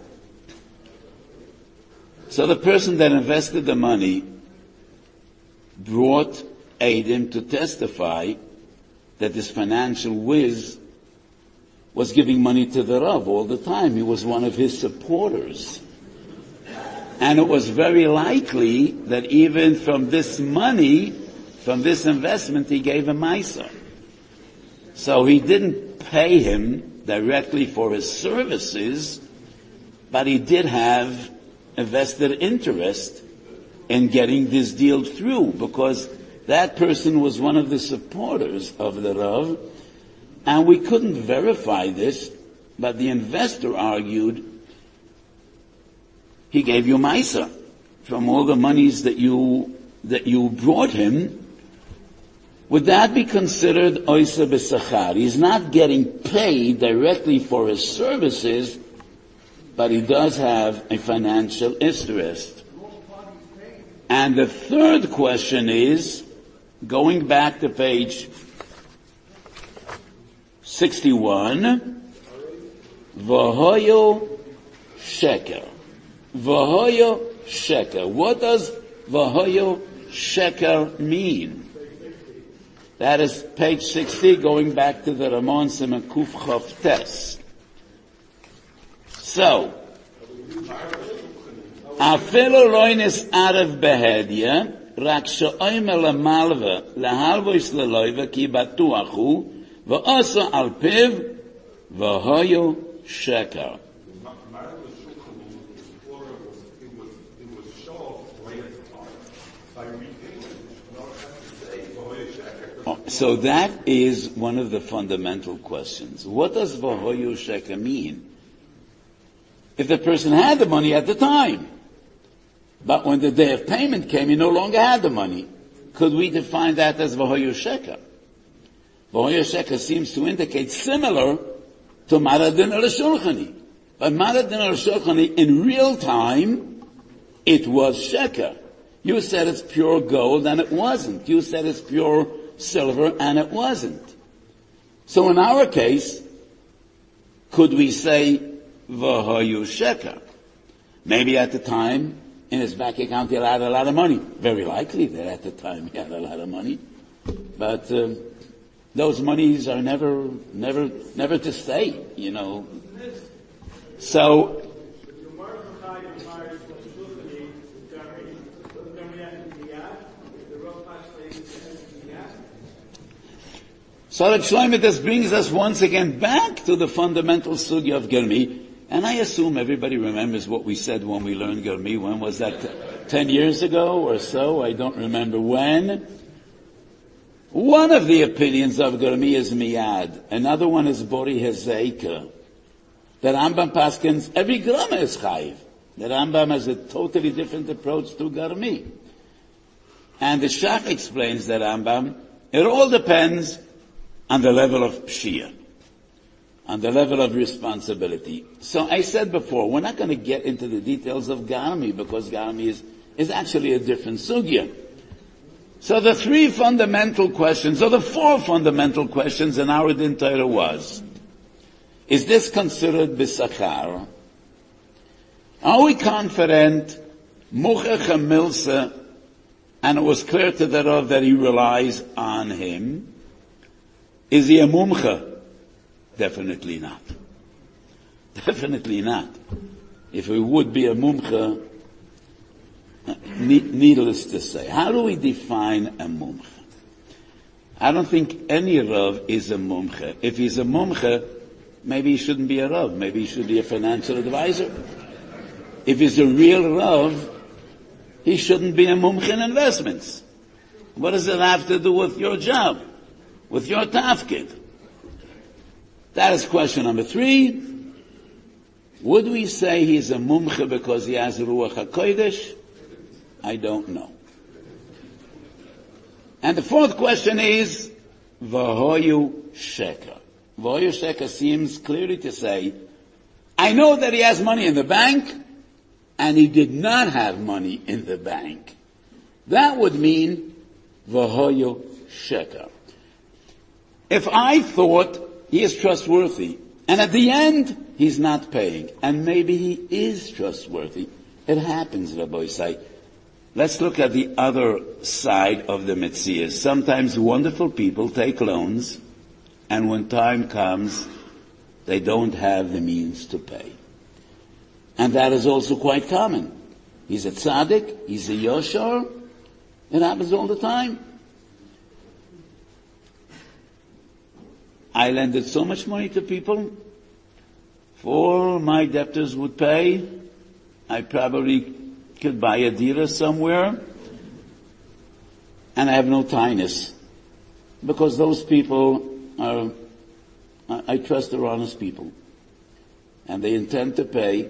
So the person that invested the money brought Eidim to testify that this financial whiz was giving money to the Rav all the time. He was one of his supporters. And it was very likely that even from this money, from this investment, he gave a meiser. So he didn't pay him directly for his services, but he did have a vested interest in getting this deal through, because that person was one of the supporters of the Rav, and we couldn't verify this, but the investor argued, he gave you meiser from all the monies that you, that you brought him. Would that be considered oisa b'sachar? He's not getting paid directly for his services, but he does have a financial interest. And the third question is, going back to page sixty-one, V'hoyo sheker. V'hoyo sheker. What does V'hoyo sheker mean? That is page sixty, going back to the Ramon Simon Kuf Chof Tes. So, Afilo loinis arev behedya, rak she'oim lemalva, lehalvois leloiva ki batuachu, v'osa al piv, v'hoyo sheker. So that is one of the fundamental questions. What does v'hoyo sheker mean? If the person had the money at the time, but when the day of payment came, he no longer had the money, could we define that as v'hoyo sheker? V'hoyo sheker seems to indicate similar to maradin al-shulchani. But maradin al-shulchani, in real time, it was sheker. You said it's pure gold, and it wasn't. You said it's pure silver, and it wasn't. So in our case, could we say v'hoyo sheker? Maybe at the time, in his bank account, he had a lot of money. Very likely that at the time he had a lot of money. But um, those monies are never, never, never to stay, you know. So, So that Shlomo, this brings us once again back to the fundamental sugya of Germi. And I assume everybody remembers what we said when we learned Germi. When was that? Ten years ago or so? I don't remember when. One of the opinions of Germi is miyad. Another one is bori hezeika. The Rambam paskins, every grama is chayiv. The Rambam has a totally different approach to garmi. And the Shach explains the Rambam, it all depends on the level of pshia, on the level of responsibility. So I said before, we're not going to get into the details of garmi, because garmi is, is actually a different sugya. So the three fundamental questions, or the four fundamental questions in our Din Torah was, is this considered bisachar? Are we confident, muchach milsa, and it was clear to the Rav that he relies on him? Is he a mumcha? Definitely not. Definitely not. If he would be a mumcha, needless to say. How do we define a mumcha? I don't think any Rav is a mumcha. If he's a mumcha, maybe he shouldn't be a Rav. Maybe he should be a financial advisor. If he's a real Rav, he shouldn't be a mumcha in investments. What does it have to do with your job? With your tafkid? That is question number three. Would we say he's a mumcha because he has Ruach HaKodesh? I don't know. And the fourth question is, V'hoyu sheker. V'hoyu sheker seems clearly to say, I know that he has money in the bank, and he did not have money in the bank. That would mean, V'hoyu sheker. If I thought he is trustworthy, and at the end, he's not paying, and maybe he is trustworthy, it happens, Rabbi Say. Let's look at the other side of the Metzias. Sometimes wonderful people take loans, and when time comes, they don't have the means to pay. And that is also quite common. He's a tzaddik, he's a yoshar, it happens all the time. I lended so much money to people, if all my debtors would pay, I probably could buy a dealer somewhere, and I have no tinus, because those people are, I trust they're honest people, and they intend to pay.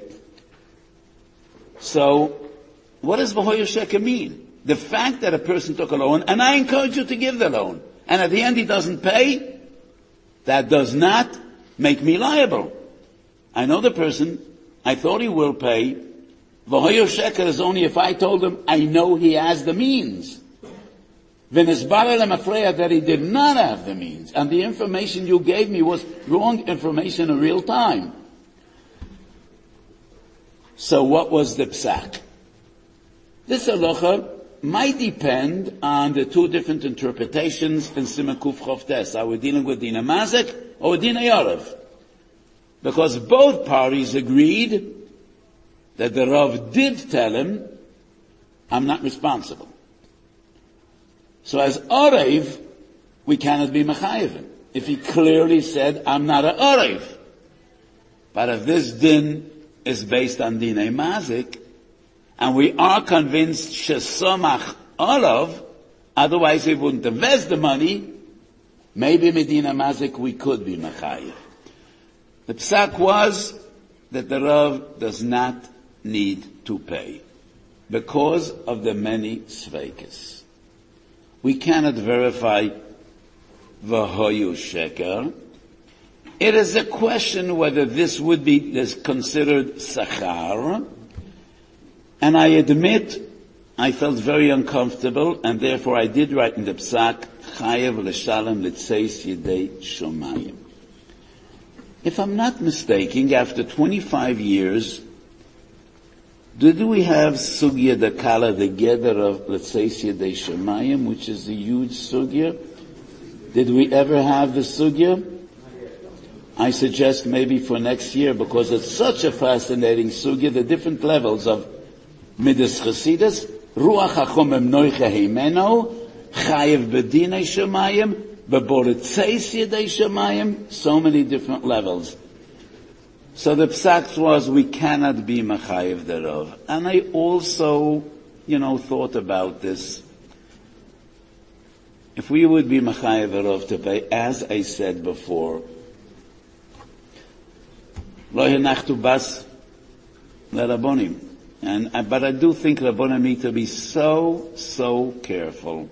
So, what does V'hoyu sheker mean? The fact that a person took a loan, and I encourage you to give the loan, and at the end he doesn't pay, that does not make me liable. I know the person, I thought he will pay. V'hoyu sheker is only if I told him I know he has the means. V'nisbarer lemafreya that he did not have the means, and the information you gave me was wrong information in real time. So what was the psak? This halacha might depend on the two different interpretations in Siman Kuf Chof Tes. Are we dealing with Dina Mazek or Dina Yorev? Because both parties agreed that the Rav did tell him, I'm not responsible. So as Orev, we cannot be Mechayev him. If he clearly said, I'm not an Orev. But if this din is based on Dinei Mazik, and we are convinced Shesomach Olav, otherwise he wouldn't invest the money, maybe Medina Mazik we could be Mechayev. The psak was that the Rav does not need to pay because of the many sveikas. We cannot verify V'hoyu sheker. It is a question whether this would be is considered sachar, and I admit I felt very uncomfortable, and therefore I did write in the psak chayev l'shalom l'tzeis yedei shomayim. If I'm not mistaken, after twenty-five years, did we have sugya the kala the gather of l'tzeis yedei shomayim, which is a huge sugya? Did we ever have the sugya? I suggest maybe for next year, because it's such a fascinating sugya, the different levels of midas chasidus, ruach hachomem noicha heimeno, chayev bedinei shemayim, beborotzeis yedei shemayim, so many different levels. So the psak was, we cannot be machayev the Rav. And I also, you know, thought about this. If we would be machayev the Rav to pay, as I said before, Lo hinachtu bas leRabbonim. And, but I do think Rabbonim need to be so, so careful.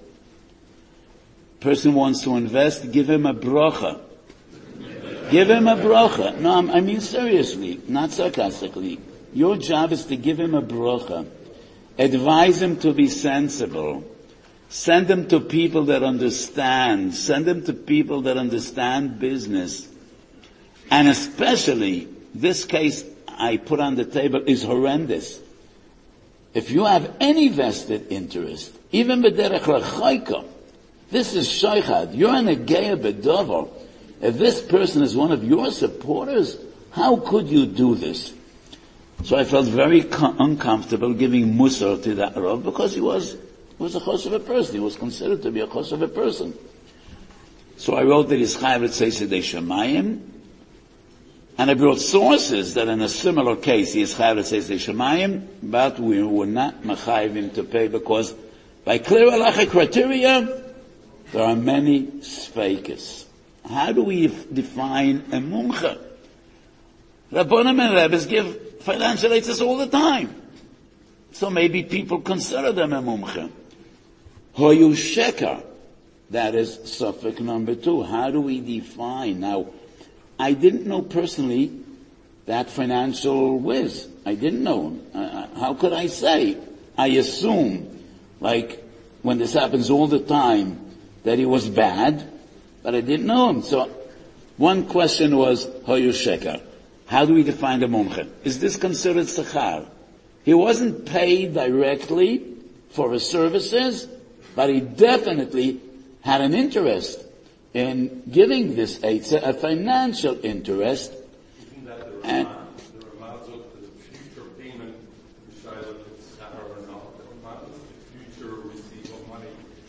Person wants to invest, give him a bracha. Give him a bracha. No, I mean seriously, not sarcastically. Your job is to give him a bracha. Advise him to be sensible. Send him to people that understand. Send him to people that understand business. And especially, this case I put on the table is horrendous. If you have any vested interest, even b'derech l'chayka, this is shaychad. You're in a geya b'dover. If this person is one of your supporters, how could you do this? So I felt very co- uncomfortable giving musar to that Rav because he was, he was a choshev person. He was considered to be a choshev person. So I wrote that he's chayav l'tzeis yedei shamayim. And I brought sources that in a similar case he is chayav l'tzeis yedei shamayim, but we were not machayiv him to pay because by clear halachic criteria, there are many sfeikus. How do we define a mumcha? Rabbonim and Rebbes give financial aids all the time. So maybe people consider them a mumcha. Hoyu sheker. That is suffix number two. How do we define? Now, I didn't know personally that financial whiz. I didn't know him. Uh, how could I say? I assume, like, when this happens all the time, that he was bad, but I didn't know him. So, one question was, Hoyu sheker. How do we define the mumcha? Is this considered sachar? He wasn't paid directly for his services, but he definitely had an interest in giving this eitzah, a financial interest. Isn't that the and Ramah, the Ramah of the future payment, which I look at sachar or not, the Ramah of the future receipt of money.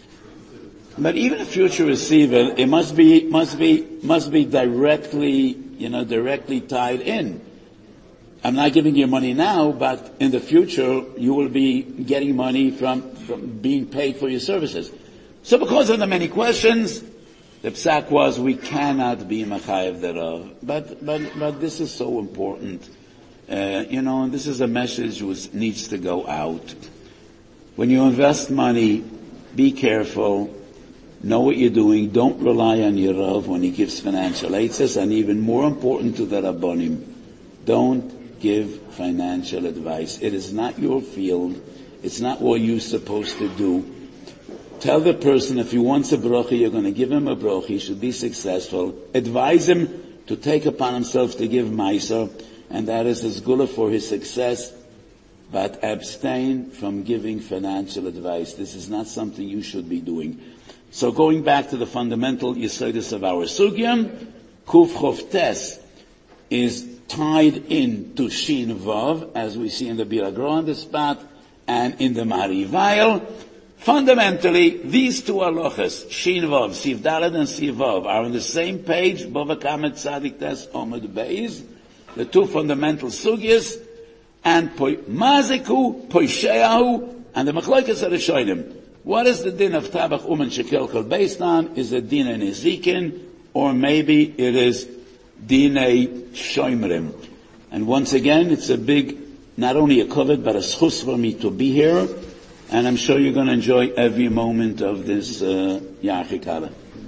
But even a future receiver, it must be, must be, must be directly, you know, directly tied in. I'm not giving you money now, but in the future, you will be getting money from, from being paid for your services. So because of the many questions, the psak was, we cannot be machayev thereof. But, but, but this is so important. Uh, you know, and this is a message which needs to go out. When you invest money, be careful. Know what you're doing. Don't rely on your Rav when he gives financial aitzes. And even more important to the Rabbonim, don't give financial advice. It is not your field. It's not what you're supposed to do. Tell the person if he wants a bracha, you're going to give him a bracha. He should be successful. Advise him to take upon himself to give meiser, and that is his gula for his success. But abstain from giving financial advice. This is not something you should be doing. So going back to the fundamental yesodis of our sugyam, Kuf Chof Tes is tied in to Shin Vav, as we see in the Bilagra on the spot, and in the Marivayel. Fundamentally, these two halachas, Shin Vav, Siv Daled and Siv Vav, are on the same page, Bava Kamet Tzadik Tes Omid Beis, the two fundamental sugyas, and Maziku, Poisheahu, and the Machlokes HaRishonim. What is the din of Tabach Uman Shekelkel based on? Is it din in Ezekin, or maybe it is Dinei Shoimrim? And once again, it's a big, not only a covet, but a schus for me to be here, and I'm sure you're going to enjoy every moment of this uh, Yachikala.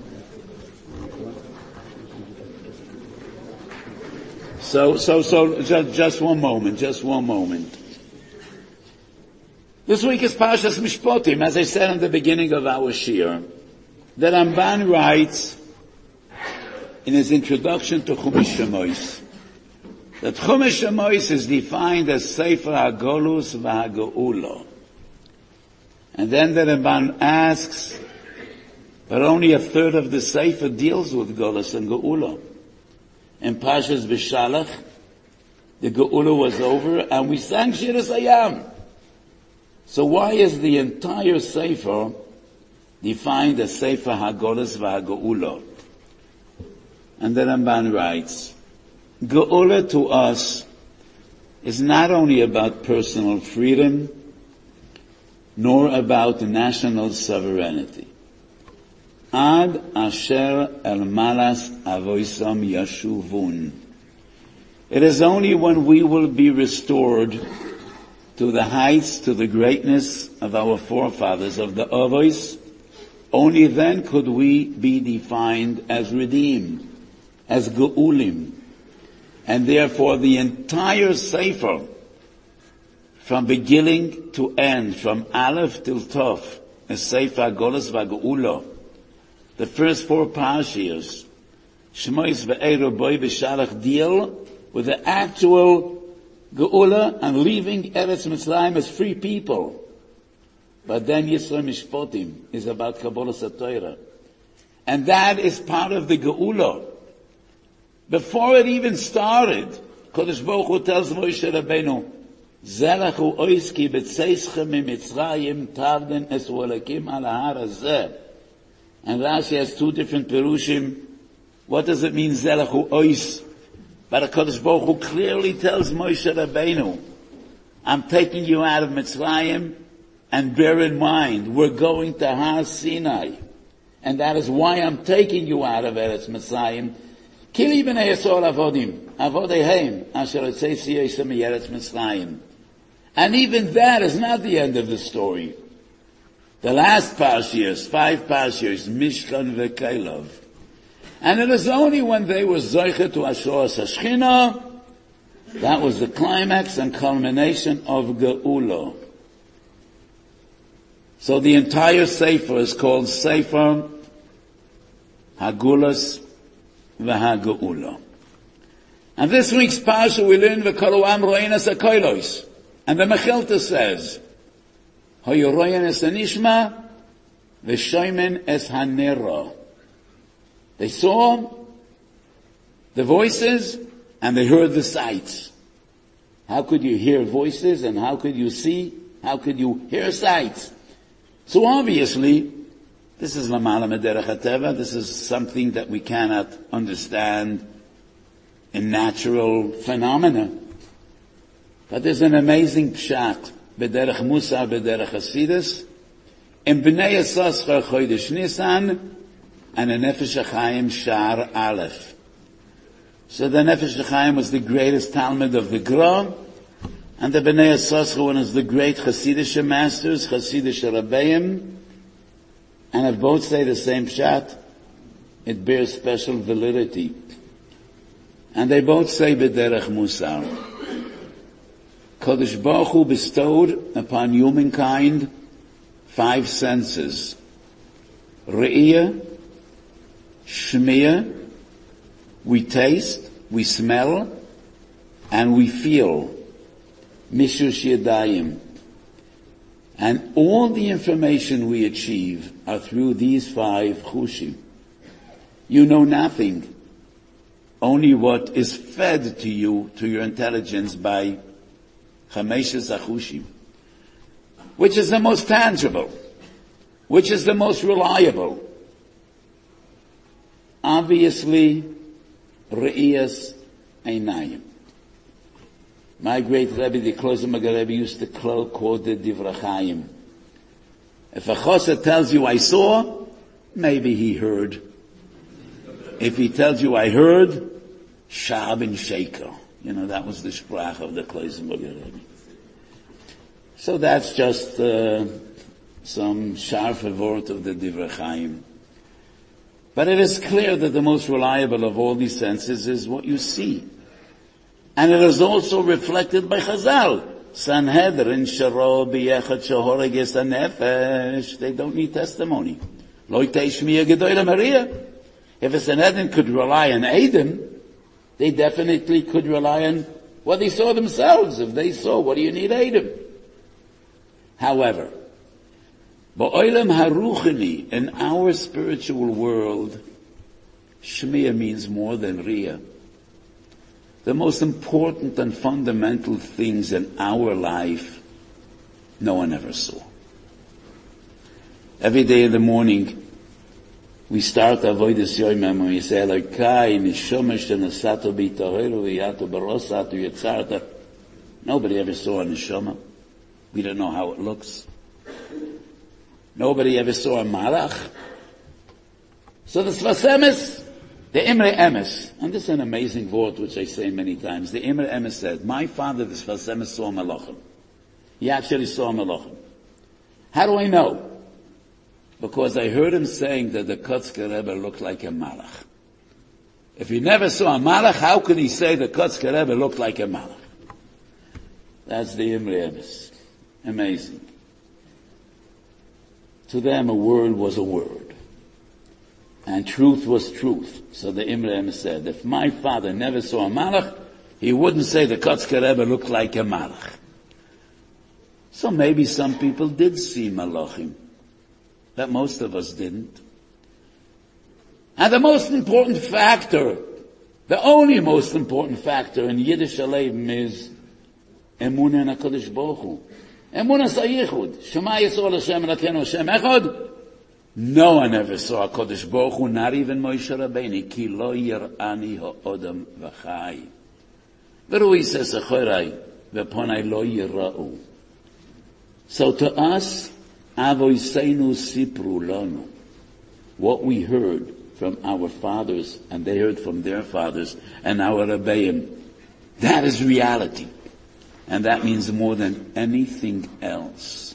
So, so, so, just, just one moment, just one moment. This week is Parshas Mishpotim, as I said in the beginning of our shir. The Ramban writes in his introduction to Chumash Shemois that Chumash Shemois is defined as Sefer HaGolus v'HaGeula. And then the Ramban asks, but only a third of the Sefer deals with Golus and Geula. In Parshas B'Shalach, the Geula was over, and we sang Shiras Hayam. So why is the entire Sefer defined as Sefer HaGolus v'HaGeula? And the Ramban writes, Geula to us is not only about personal freedom, nor about national sovereignty. Ad asher el malas avoisam yashuvun. It is only when we will be restored to the heights, to the greatness of our forefathers, of the Avos, only then could we be defined as redeemed, as Geulim. And therefore the entire Sefer, from beginning to end, from Aleph till Tov, is Sefer Golos VaGeula. The first four parshiyos, Shmois ve'Eiro Boi v'Shalach, deal with the actual Geula and leaving Eretz Mitzrayim as free people. But then Yisro Mishpotim is about Kabbalas HaTorah. And that is part of the Geula. Before it even started, Kodesh Baruch Hu tells Moshe Rabbeinu, Zerachu oiski b'tzeischem miMitzrayim tarden es u'elakim al ha'ar hazeh. And Rashi has two different perushim. What does it mean, Zerachu ois? But HaKadosh Baruch Hu clearly tells Moshe Rabbeinu, I'm taking you out of Mitzrayim, and bear in mind, we're going to Har Sinai. And that is why I'm taking you out of Eretz Mitzrayim. Kili b'nei Yisrael avodim, avodehem, asher etzeisi yisem Eretz Mitzrayim. And even that is not the end of the story. The last parshiyos, five parshiyos, Mishkan v'Kailov. And it is only when they were Zoiche to Ashoras HaShechina, that was the climax and culmination of Geula. So the entire Sefer is called Sefer Hagulas v'Hageula. And this week's parsha we learn V'kol ha'am ro'ein es ha'kolos. And the Mechilta says, Hoyu ro'ein es ha'nishma v'shoimen es ha'nera. They saw the voices and they heard the sights. How could you hear voices and how could you see? How could you hear sights? So obviously, this is Lamala Mederach HaTeva. This is something that we cannot understand in natural phenomena. But there's an amazing pshat, Bederach Musa, Bederach Hasidus, in Bnei Yissaschar Chodesh Nisan, and a Nefesh HaChaim Shar Aleph. So the Nefesh HaChaim was the greatest Talmud of the Gra, and the Bnei Yissaschar one is the great Hasidic masters, Hasidic Rabbeim, and if both say the same pshat, it bears special validity. And they both say B'derech Musar. Kodesh Baruch Hu bestowed upon humankind five senses. Re'iyah, Shmiya, we taste, we smell, and we feel. Mishush Yadayim. And all the information we achieve are through these five chushim. You know nothing, only what is fed to you, to your intelligence by Chameshes HaChushim, which is the most tangible, which is the most reliable. Obviously, Re'iyas Einayim. My great Rebbe, the Kloser Rebbe, used to quote the Divrei Chaim. If a Choser tells you I saw, maybe he heard. If he tells you I heard, Shab and Sheker. You know, that was the sprach of the Kloser Rebbe. So that's just uh, some sharper word of the Divrei Chaim. But it is clear that the most reliable of all these senses is what you see. And it is also reflected by Chazal. Sanhedrin sharo b'yechad shehoreges hanefesh. They don't need testimony. Lo teishmiya gedoyle Maria. If a Sanhedrin could rely on Adam, they definitely could rely on what they saw themselves. If they saw, what do you need Adam? However, ba'olam haruchani, in our spiritual world, Shmiya means more than Riyah. The most important and fundamental things in our life, no one ever saw. Every day in the morning, we start Avodas Yoyim and we say, Elokai neshama shenasato b'tahiru v'yato b'rosato yitzarta. Nobody ever saw a neshama. We don't know how it looks. Nobody ever saw a malach. So the Sfas Emes The Imre Emes, and this is an amazing word which I say many times, the Imre Emes said, my father, the Sfas Emes, saw Malachim. He actually saw Malachim. How do I know? Because I heard him saying that the Kotzker Rebbe looked like a Malach. If he never saw a Malach, how could he say the Kotzker Rebbe looked like a Malach? That's the Imre Emes. Amazing. To them, a word was a word. And truth was truth. So the Imre Emes said, if my father never saw a Malach, he wouldn't say the Kotzker Rebbe looked like a Malach. So maybe some people did see Malachim, but most of us didn't. And the most important factor, the only most important factor in Yiddish Aleim is Emunah in HaKadosh Baruch Hu. Emunah Sayichud. Shema Yisrael Hashem Elokeinu Hashem Echad. No one ever saw HaKadosh Baruch Hu, not even Moshe Rabbeinu. Ki lo yir'ani ha'odam v'chai. V'rui says Achorai, v'ponai lo yir'a'u. So to us, Avoseinu Sipru Lanu. What we heard from our fathers, and they heard from their fathers, and our Rebbeim, that is reality. And that means more than anything else.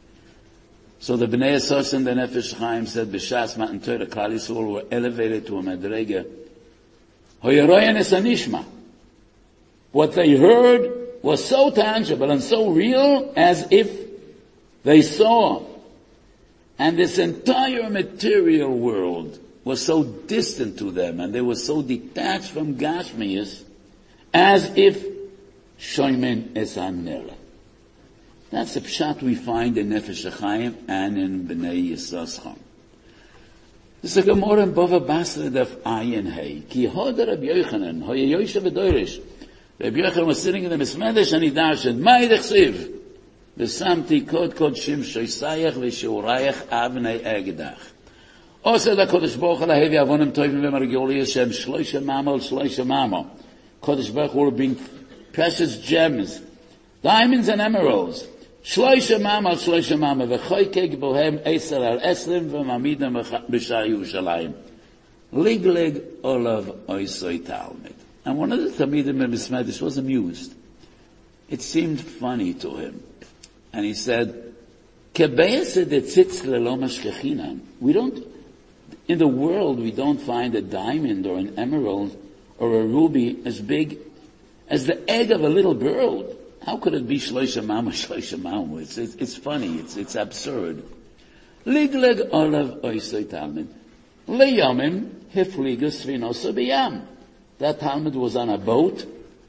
So the Bnei Esos and the Nefesh Chaim said, B'shas Matan Torah, Klal Yisrael were elevated to a madrega. Hoyeroyen es anishma. What they heard was so tangible and so real as if they saw. And this entire material world was so distant to them, and they were so detached from Gashmias, as if Shoymen es Anera. That's the pshat we find in Nefesh HaChaim and in Bnei Yissaschar. This is a Gemara in Bava Basra of Ayin Hey. Ki hoda Rabbi Yochanan, hoye Yoshe v'doirish. Rabbi Yochanan was sitting in the Mismedesh and he darshed, Mai dechsiv, v'samti kod kod shim shoysayach v'shiurayach avnei egedach. Also the Kodesh Baruch Hu lahevi avonim tovim v'margioli Hashem shloisha mamo shloisha mamo. Kodesh Baruch Hu will bring precious gems, diamonds and emeralds. Shloisha mama, shloisha mama, v'choykeg bohem eser al esrim v'mamidam b'shar Yerushalayim. Lig lig olav oisoi talmid. And one of the Talmidim in Mismedish was amused. It seemed funny to him. And he said, Kebeis de tzitz lelo mashkechinam. We don't, in the world we don't find a diamond or an emerald or a ruby as big as the egg of a little bird. How could it be shloisha mama, shloisha mama? It's, it's, it's funny. It's, it's absurd. Ligleg olav oisoi talmid. Leyamim hefliga svinosa biyam. That talmid was on a boat,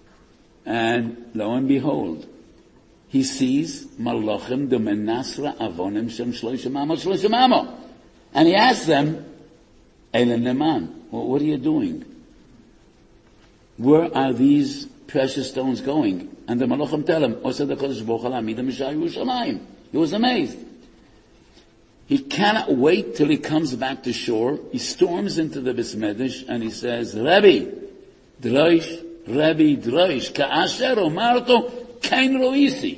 and lo and behold, he sees malachim de menasra avonim shem shloisha mama, shloisha mama. And he asks them, Eilen leman, well, what are you doing? Where are these precious stones going? And the Malachim tell him, Oseh the Kodesh Baruch Hu Amidam B'shar Yerushalayim. He was amazed. He cannot wait till he comes back to shore. He storms into the Bismedish and he says, Rabbi, Droish, Rabbi, Droish, Ka'asher Omarto, Kain Roisi.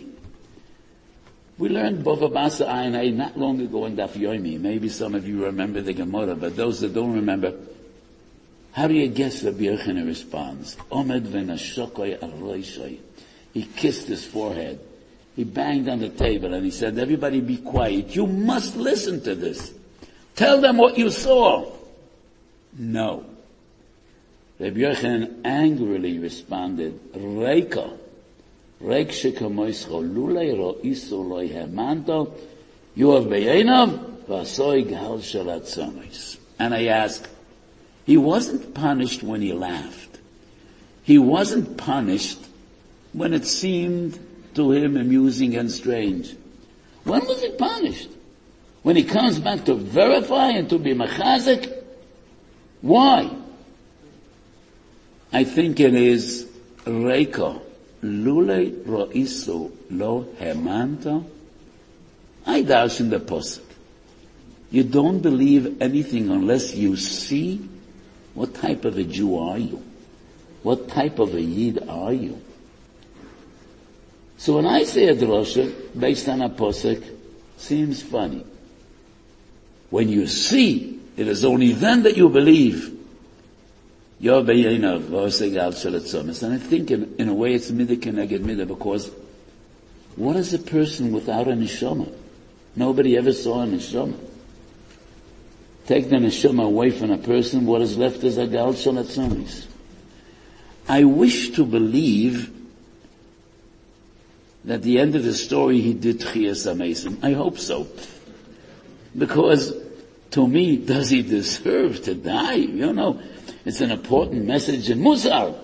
We learned Bava Basra Ayin Hay not long ago in Daf Yomi. Maybe some of you remember the Gemara, but those that don't remember, how do you guess Rabbi Yochanan responds? Omed v'nashokoy al roishoy. He kissed his forehead. He banged on the table and he said, everybody be quiet. You must listen to this. Tell them what you saw. No. Rabbi Yochanan angrily responded, Reika. Reik shekamoischo lulei ro'iso loi hemanto. You have be'enav v'asoi gal shalatzonis. And I ask, he wasn't punished when he laughed. He wasn't punished when it seemed to him amusing and strange. When was he punished? When he comes back to verify and to be mechazik? Why? I think it is Reiko. Lule ro'isu lo hemanta. I dash in the posuk. You don't believe anything unless you see. What type of a Jew are you? What type of a Yid are you? So when I say a drosha based on a posuk, seems funny. When you see, it is only then that you believe. Yo be'einav v'osei gal shel atzomis. And I think in, in a way it's midah keneged midah, because what is a person without a neshama? Nobody ever saw a neshama. Take the neshama away from a person, what is left is a gal shel atzomis. I wish to believe that at the end of the story he did Tchiyas HaMesim. I hope so. Because to me, does he deserve to die? You know, it's an important message in Musar.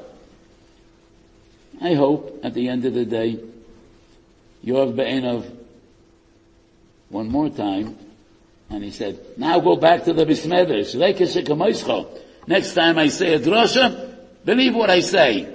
I hope at the end of the day, Yoav Be'enov, one more time, and he said, now go back to the Bismedrish. Next time I say a drasha, believe what I say.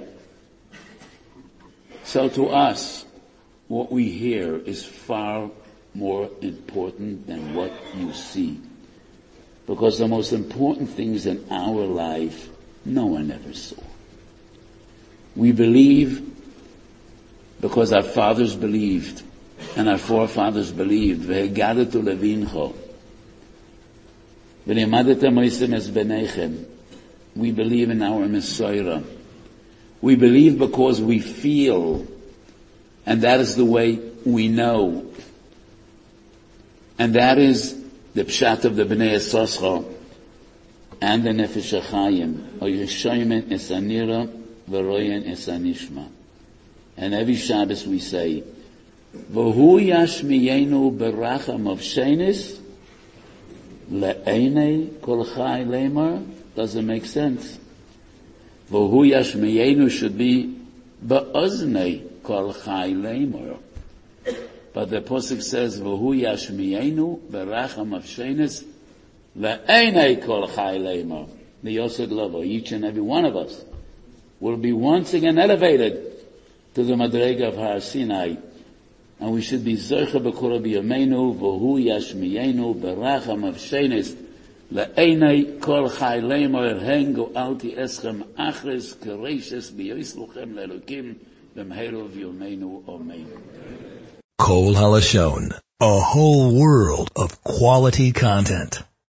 So to us, what we hear is far more important than what you see. Because the most important things in our life, no one ever saw. We believe because our fathers believed, and our forefathers believed. V'hegadatu levincho. V'limadeta moisem es benechem. We believe in our Messiah. We believe because we feel, and that is the way we know. And that is the pshat of the Bnei Yissaschar and the Nefesh HaChaim. O Yeshoymen es anira v'royen es anishma. And every Shabbos we say, V'hu yashmiyenu beracham of shenis le'enei kol chai lemar. Doesn't make sense. V'hu yashmiyenu should be ba'oznei kol chai lemar. But the Pasuk says, V'hu yashmiyenu beracham of shenis le'enei kol chai lemar. The Yosef Lovo, each and every one of us, will be once again elevated to the Madrega of Har Sinai, and we should be Zercha B'Kora B'Yameinu V'Hu Yashmiyenu Beracham of Shenis Le'enei Kol Chai Leimor Hengo Alti Eschem Achres Kereishes B'Yois Luchem Le'Elokim B'Mheru V'Yomeinu Omein. Kol HaLashon, a whole world of quality content.